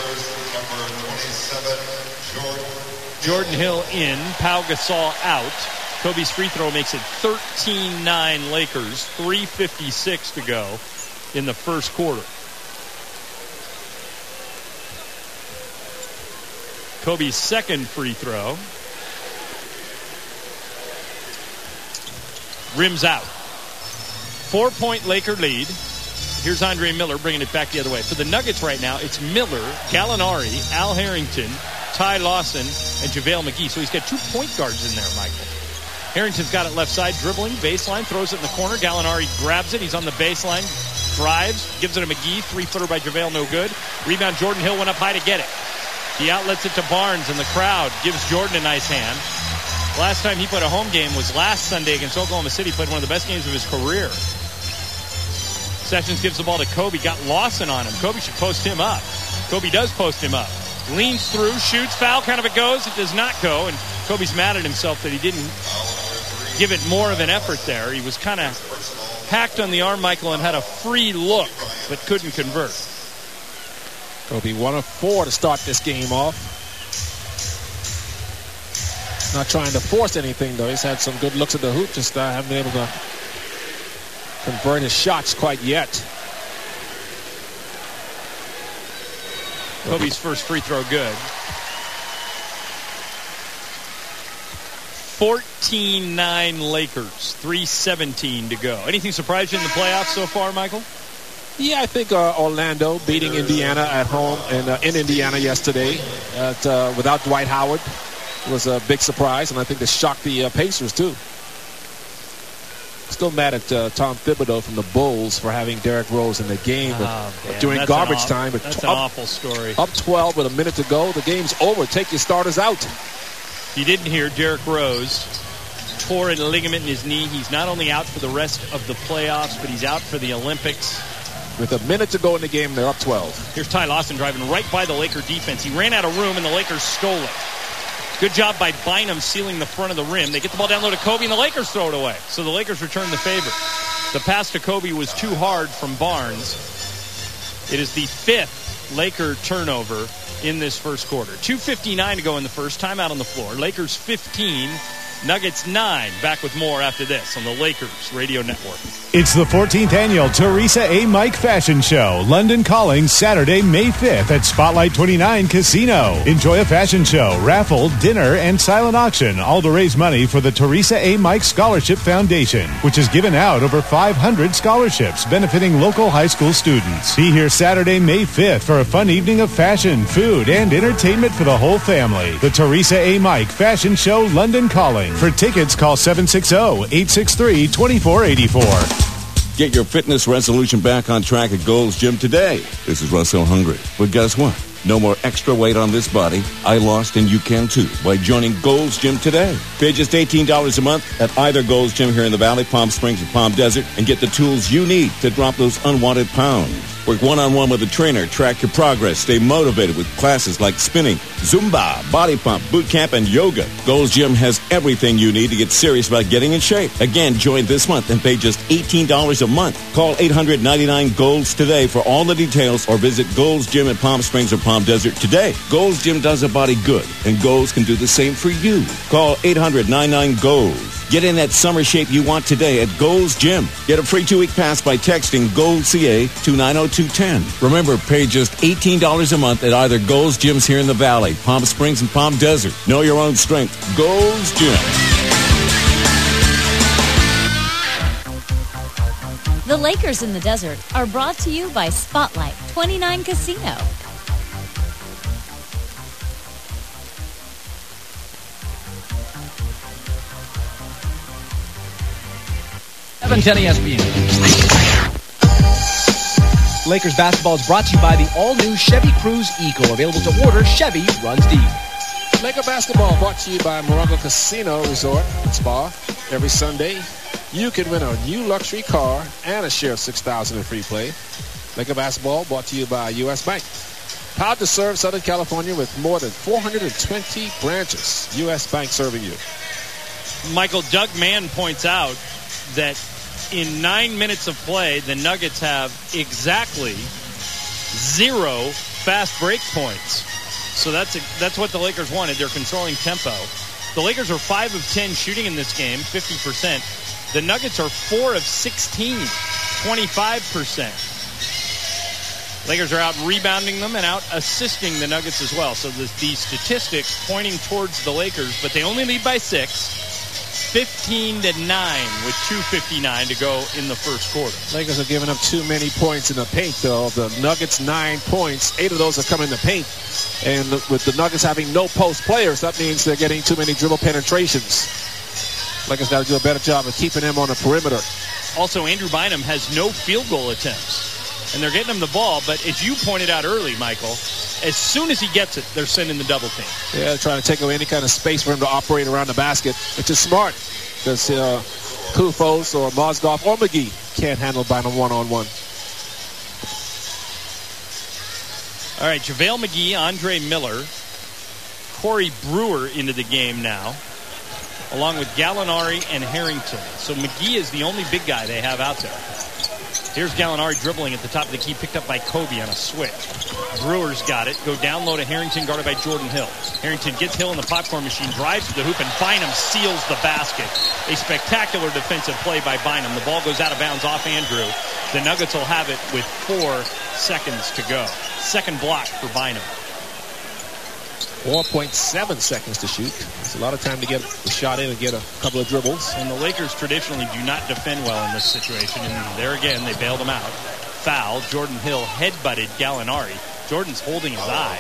Jordan Hill in, Pau Gasol out. Kobe's free throw makes it 13-9 Lakers, 3:56 to go in the first quarter. Kobe's second free throw. Rims out. 4-point Laker lead. Here's Andre Miller bringing it back the other way. For the Nuggets right now, it's Miller, Gallinari, Al Harrington, Ty Lawson, and JaVale McGee. So he's got 2 point guards in there, Michael. Harrington's got it left side, dribbling, baseline, throws it in the corner. Gallinari grabs it. He's on the baseline, drives, gives it to McGee. 3-footer by JaVale, no good. Rebound, Jordan Hill went up high to get it. He outlets it to Barnes, and the crowd gives Jordan a nice hand. Last time he played a home game was last Sunday against Oklahoma City. Played one of the best games of his career. Sessions gives the ball to Kobe. Got Lawson on him. Kobe should post him up. Kobe does post him up. Leans through, shoots, foul, kind of it goes. It does not go, and Kobe's mad at himself that he didn't give it more of an effort there. He was kind of hacked on the arm, Michael, and had a free look, but couldn't convert. Kobe 1 of 4 to start this game off. Not trying to force anything, though. He's had some good looks at the hoop, just haven't been able to convert his shots quite yet. Kobe's first free throw good. 14-9 Lakers, 3:17 to go. Anything surprise you in the playoffs so far, Michael? Yeah, I think Orlando beating Indiana at home and in Indiana yesterday without Dwight Howard was a big surprise, and I think they shocked the Pacers too. Still mad at Tom Thibodeau from the Bulls for having Derrick Rose in the game during garbage time. That's an awful story. Up 12 with a minute to go. The game's over. Take your starters out. You didn't hear Derrick Rose tore a ligament in his knee. He's not only out for the rest of the playoffs, but he's out for the Olympics. With a minute to go in the game, they're up 12. Here's Ty Lawson driving right by the Laker defense. He ran out of room, and the Lakers stole it. Good job by Bynum sealing the front of the rim. They get the ball down low to Kobe, and the Lakers throw it away. So the Lakers return the favor. The pass to Kobe was too hard from Barnes. It is the 5th Laker turnover in this first quarter. 2:59 to go in the first. Timeout on the floor. Lakers 15, Nuggets 9. Back with more after this on the Lakers Radio Network. It's the 14th annual Teresa A. Mike Fashion Show. London Calling, Saturday, May 5th at Spotlight 29 Casino. Enjoy a fashion show, raffle, dinner, and silent auction, all to raise money for the Teresa A. Mike Scholarship Foundation, which has given out over 500 scholarships benefiting local high school students. Be here Saturday, May 5th for a fun evening of fashion, food, and entertainment for the whole family. The Teresa A. Mike Fashion Show, London Calling. For tickets, call 760-863-2484. Get your fitness resolution back on track at Gold's Gym today. This is Russell Hungry. But guess what? No more extra weight on this body. I lost and you can too by joining Gold's Gym today. Pay just $18 a month at either Gold's Gym here in the Valley, Palm Springs, or Palm Desert and get the tools you need to drop those unwanted pounds. Work one-on-one with a trainer, track your progress, stay motivated with classes like spinning, Zumba, body pump, boot camp, and yoga. Gold's Gym has everything you need to get serious about getting in shape. Again, join this month and pay just $18 a month. Call 800-99-GOLDS today for all the details or visit Gold's Gym at Palm Springs or Palm Desert today. Gold's Gym does a body good, and Gold's can do the same for you. Call 800-99-GOLDS. Get in that summer shape you want today at Gold's Gym. Get a free 2-week pass by texting GOLDCA to 90210. Remember, pay just $18 a month at either Gold's Gyms here in the Valley, Palm Springs, and Palm Desert. Know your own strength. Gold's Gym. The Lakers in the Desert are brought to you by Spotlight 29 Casino. 710 ESPN. Lakers basketball is brought to you by the all-new Chevy Cruze Eco. Available to order, Chevy runs deep. Laker basketball brought to you by Morongo Casino Resort and Spa. Every Sunday, you can win a new luxury car and a share of $6,000 in free play. Laker basketball brought to you by U.S. Bank. Proud to serve Southern California with more than 420 branches. U.S. Bank serving you. Michael, Doug Mann points out that in 9 minutes of play, the Nuggets have exactly 0 fast break points. So that's what the Lakers wanted. They're controlling tempo. The Lakers are 5 of 10 shooting in this game, 50%. The Nuggets are 4 of 16, 25%. Lakers are out rebounding them and out assisting the Nuggets as well. So the statistics pointing towards the Lakers, but they only lead by 6. 15-9 with 2:59 to go in the first quarter. Lakers are giving up too many points in the paint, though. The Nuggets 9 points, 8 of those are coming in the paint. And with the Nuggets having no post players, that means they're getting too many dribble penetrations. Lakers got to do a better job of keeping him on the perimeter. Also, Andrew Bynum has no field goal attempts. And they're getting him the ball, but as you pointed out early, Michael, as soon as he gets it, they're sending the double team. Yeah, they're trying to take away any kind of space for him to operate around the basket, which is smart because Kufos or Mozgov or McGee can't handle Bynum one-on-one. All right, JaVale McGee, Andre Miller, Corey Brewer into the game now, along with Gallinari and Harrington. So McGee is the only big guy they have out there. Here's Gallinari dribbling at the top of the key, picked up by Kobe on a switch. Brewer's got it. Go down low to Harrington, guarded by Jordan Hill. Harrington gets Hill in the popcorn machine, drives to the hoop, and Bynum seals the basket. A spectacular defensive play by Bynum. The ball goes out of bounds off Andrew. The Nuggets will have it with 4 seconds to go. Second block for Bynum. 4.7 seconds to shoot. It's a lot of time to get the shot in and get a couple of dribbles. And the Lakers traditionally do not defend well in this situation. And there again, they bailed him out. Foul. Jordan Hill headbutted Gallinari. Jordan's holding his eye.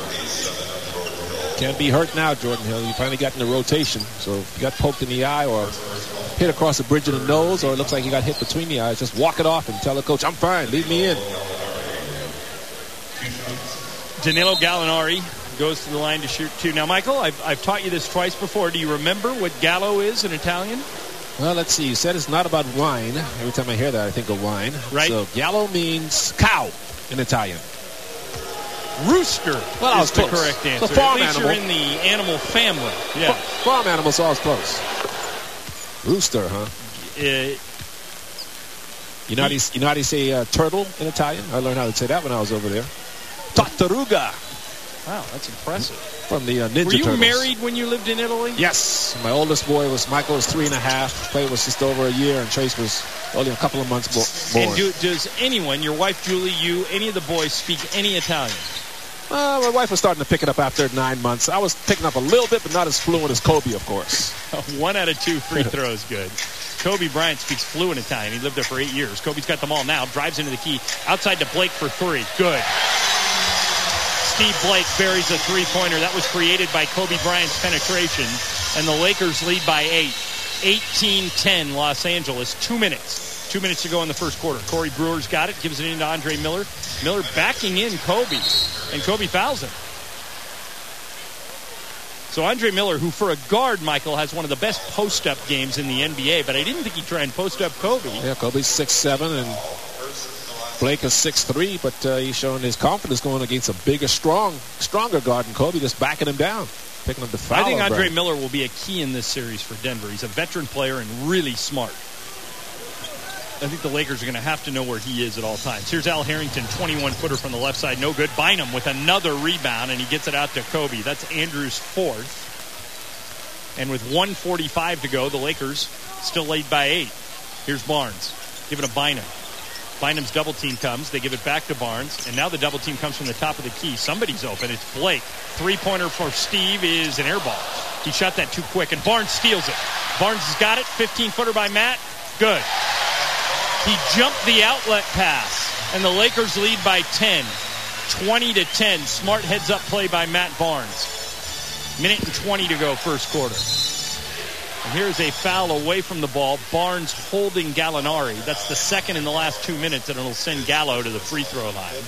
Can't be hurt now, Jordan Hill. You finally got in the rotation. So if you got poked in the eye or hit across the bridge of the nose, or it looks like you got hit between the eyes, just walk it off and tell the coach, I'm fine, leave me in. Danilo Gallinari goes to the line to shoot 2. Now, Michael, I've taught you this twice before. Do you remember what Gallo is in Italian? Well, let's see. You said it's not about wine. Every time I hear that, I think of wine. Right. So Gallo means cow in Italian. Rooster is the correct answer. The farm At least animal. you're in the animal family. Yeah. Farm animals always close. Rooster, huh? You know how you say turtle in Italian? I learned how to say that when I was over there. Tartaruga. Wow, that's impressive. From the Ninja Turtles. Were you Turtles. married when you lived in Italy? Yes. My oldest boy Michael was 3.5. Clay was just over a year, and Trace was only a couple of months born. And does anyone, your wife Julie, you, any of the boys speak any Italian? My wife was starting to pick it up after 9 months. I was picking up a little bit, but not as fluent as Kobe, of course. 1 out of 2 free throws, good. Kobe Bryant speaks fluent Italian. He lived there for 8 years. Kobe's got them all now. Drives into the key. Outside to Blake for 3. Good. Steve Blake buries a three-pointer. That was created by Kobe Bryant's penetration. And the Lakers lead by 8. 18-10 Los Angeles. 2 minutes 2 minutes to go in the first quarter. Corey Brewer's got it, gives it into Andre Miller. Miller backing in Kobe, and Kobe fouls him. So Andre Miller, who for a guard, Michael, has one of the best post-up games in the NBA, but I didn't think he'd try and post up Kobe. Yeah, Kobe's 6'7", and Blake is 6'3", but he's showing his confidence going against a bigger, stronger guard than Kobe, just backing him down, picking up the foul. I think Andre Miller will be a key in this series for Denver. He's a veteran player and really smart. I think the Lakers are going to have to know where he is at all times. Here's Al Harrington, 21-footer from the left side. No good. Bynum with another rebound, and he gets it out to Kobe. That's Andrews' fourth. And with 1:45 to go, the Lakers still lead by 8. Here's Barnes. Give it to Bynum. Bynum's double team comes. They give it back to Barnes. And now the double team comes from the top of the key. Somebody's open. It's Blake. Three-pointer for Steve is an air ball. He shot that too quick, and Barnes steals it. Barnes has got it. 15-footer by Matt. Good. He jumped the outlet pass, and the Lakers lead by 10. 20-10. Smart heads-up play by Matt Barnes. Minute and 20 to go first quarter. And here's a foul away from the ball. Barnes holding Gallinari. That's the second in the last 2 minutes, and it'll send Gallo to the free throw line.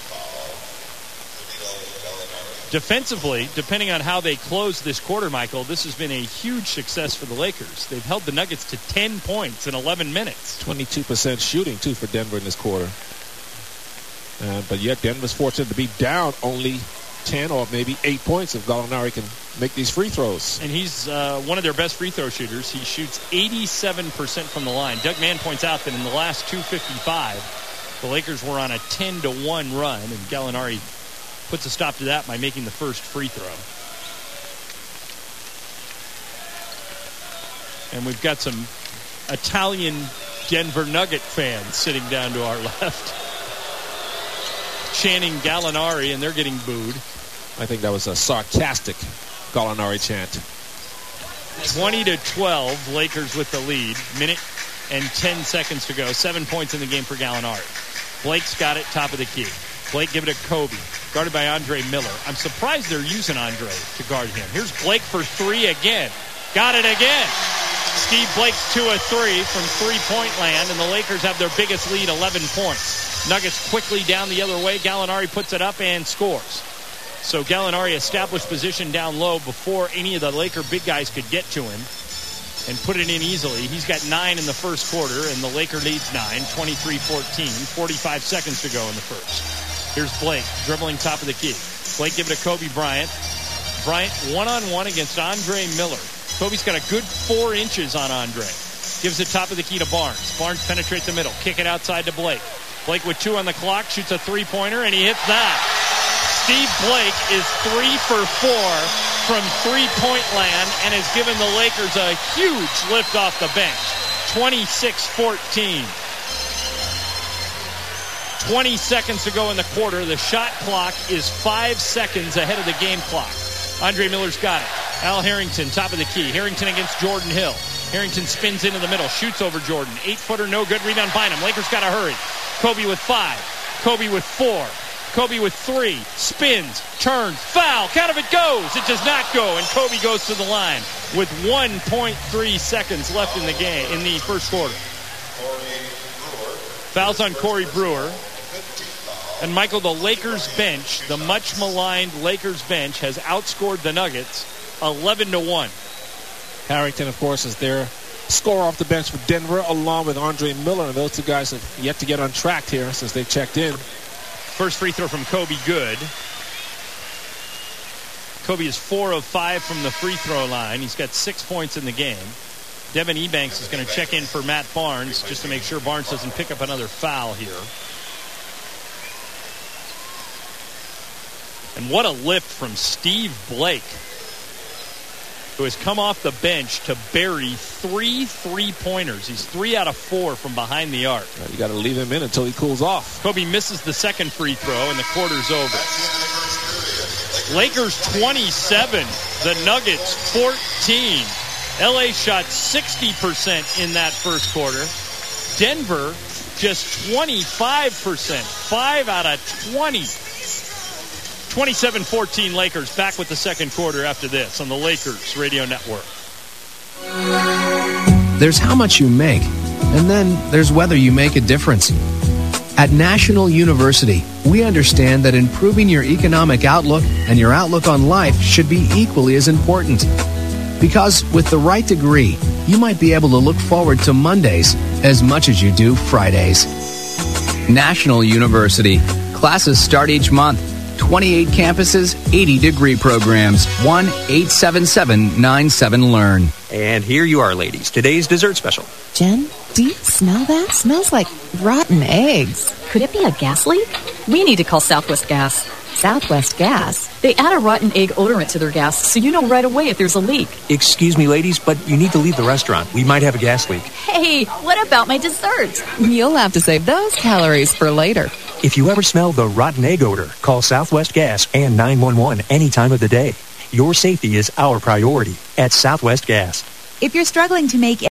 Defensively, depending on how they close this quarter, Michael, this has been a huge success for the Lakers. They've held the Nuggets to 10 points in 11 minutes. 22% shooting, too, for Denver in this quarter. But yet Denver's fortunate to be down only 10 or maybe 8 points if Gallinari can make these free throws. And he's one of their best free throw shooters. He shoots 87% from the line. Doug Mann points out that in the last 2:55, the Lakers were on a 10-1 run, and Gallinari puts a stop to that by making the first free throw. And we've got some Italian Denver Nugget fans sitting down to our left, chanting Gallinari, and they're getting booed. I think that was a sarcastic Gallinari chant. 20-12, Lakers with the lead. Minute and 10 seconds to go. 7 points in the game for Gallinari. Blake's got it, top of the key. Blake give it to Kobe, guarded by Andre Miller. I'm surprised they're using Andre to guard him. Here's Blake for three again. Got it again. Steve Blake's 2 of 3 from three-point land, and the Lakers have their biggest lead, 11 points. Nuggets quickly down the other way. Gallinari puts it up and scores. So Gallinari established position down low before any of the Laker big guys could get to him and put it in easily. He's got 9 in the first quarter, and the Laker leads 9, 23-14, 45 seconds to go in the first. Here's Blake, dribbling top of the key. Blake give it to Kobe Bryant. Bryant one-on-one against Andre Miller. Kobe's got a good 4 inches on Andre. Gives it top of the key to Barnes. Barnes penetrates the middle. Kick it outside to Blake. Blake with 2 on the clock, shoots a three-pointer, and he hits that. Steve Blake is 3 for 4 from three-point land and has given the Lakers a huge lift off the bench. 26-14. 20 seconds to go in the quarter. The shot clock is 5 seconds ahead of the game clock. Andre Miller's got it. Al Harrington, top of the key. Harrington against Jordan Hill. Harrington spins into the middle, shoots over Jordan. 8-footer, no good. Rebound Bynum. Lakers got to hurry. Kobe with 5. Kobe with 4. Kobe with 3. Spins, turns, foul. Count if it goes. It does not go, and Kobe goes to the line with 1.3 seconds left in the game, in the first quarter. Fouls on Corey Brewer. And Michael, the Lakers bench, the much maligned Lakers bench, has outscored the Nuggets 11-1. Harrington, of course, is their scorer off the bench for Denver, along with Andre Miller. And those two guys have yet to get on track here since they checked in. First free throw from Kobe, good. Kobe is 4 of 5 from the free throw line. He's got 6 points in the game. Devin Ebanks is going to check in for Matt Barnes just to make sure Barnes doesn't pick up another foul here. And what a lift from Steve Blake, who has come off the bench to bury 3 3-pointers. He's 3 out of 4 from behind the arc. You got to leave him in until he cools off. Kobe misses the second free throw, and the quarter's over. Lakers 27, the Nuggets 14. LA shot 60% in that first quarter. Denver just 25%, 5 out of 20. 27-14 Lakers. Back with the second quarter after this on the Lakers Radio Network. There's how much you make, And then there's whether you make a difference. At National University, we understand that improving your economic outlook and your outlook on life should be equally as important. Because with the right degree, you might be able to look forward to Mondays as much as you do Fridays. National University. Classes start each month. 28 campuses, 80 degree programs. 1-877-97-LEARN. And here you are, ladies. Today's dessert special. Jen, do you smell that? Smells like rotten eggs. Could it be a gas leak? We need to call Southwest Gas. Southwest Gas? They add a rotten egg odorant to their gas, so you know right away if there's a leak. Excuse me, ladies, but you need to leave the restaurant. We might have a gas leak. Hey, what about my dessert? You'll have to save those calories for later. If you ever smell the rotten egg odor, call Southwest Gas and 911 any time of the day. Your safety is our priority at Southwest Gas. If you're struggling to make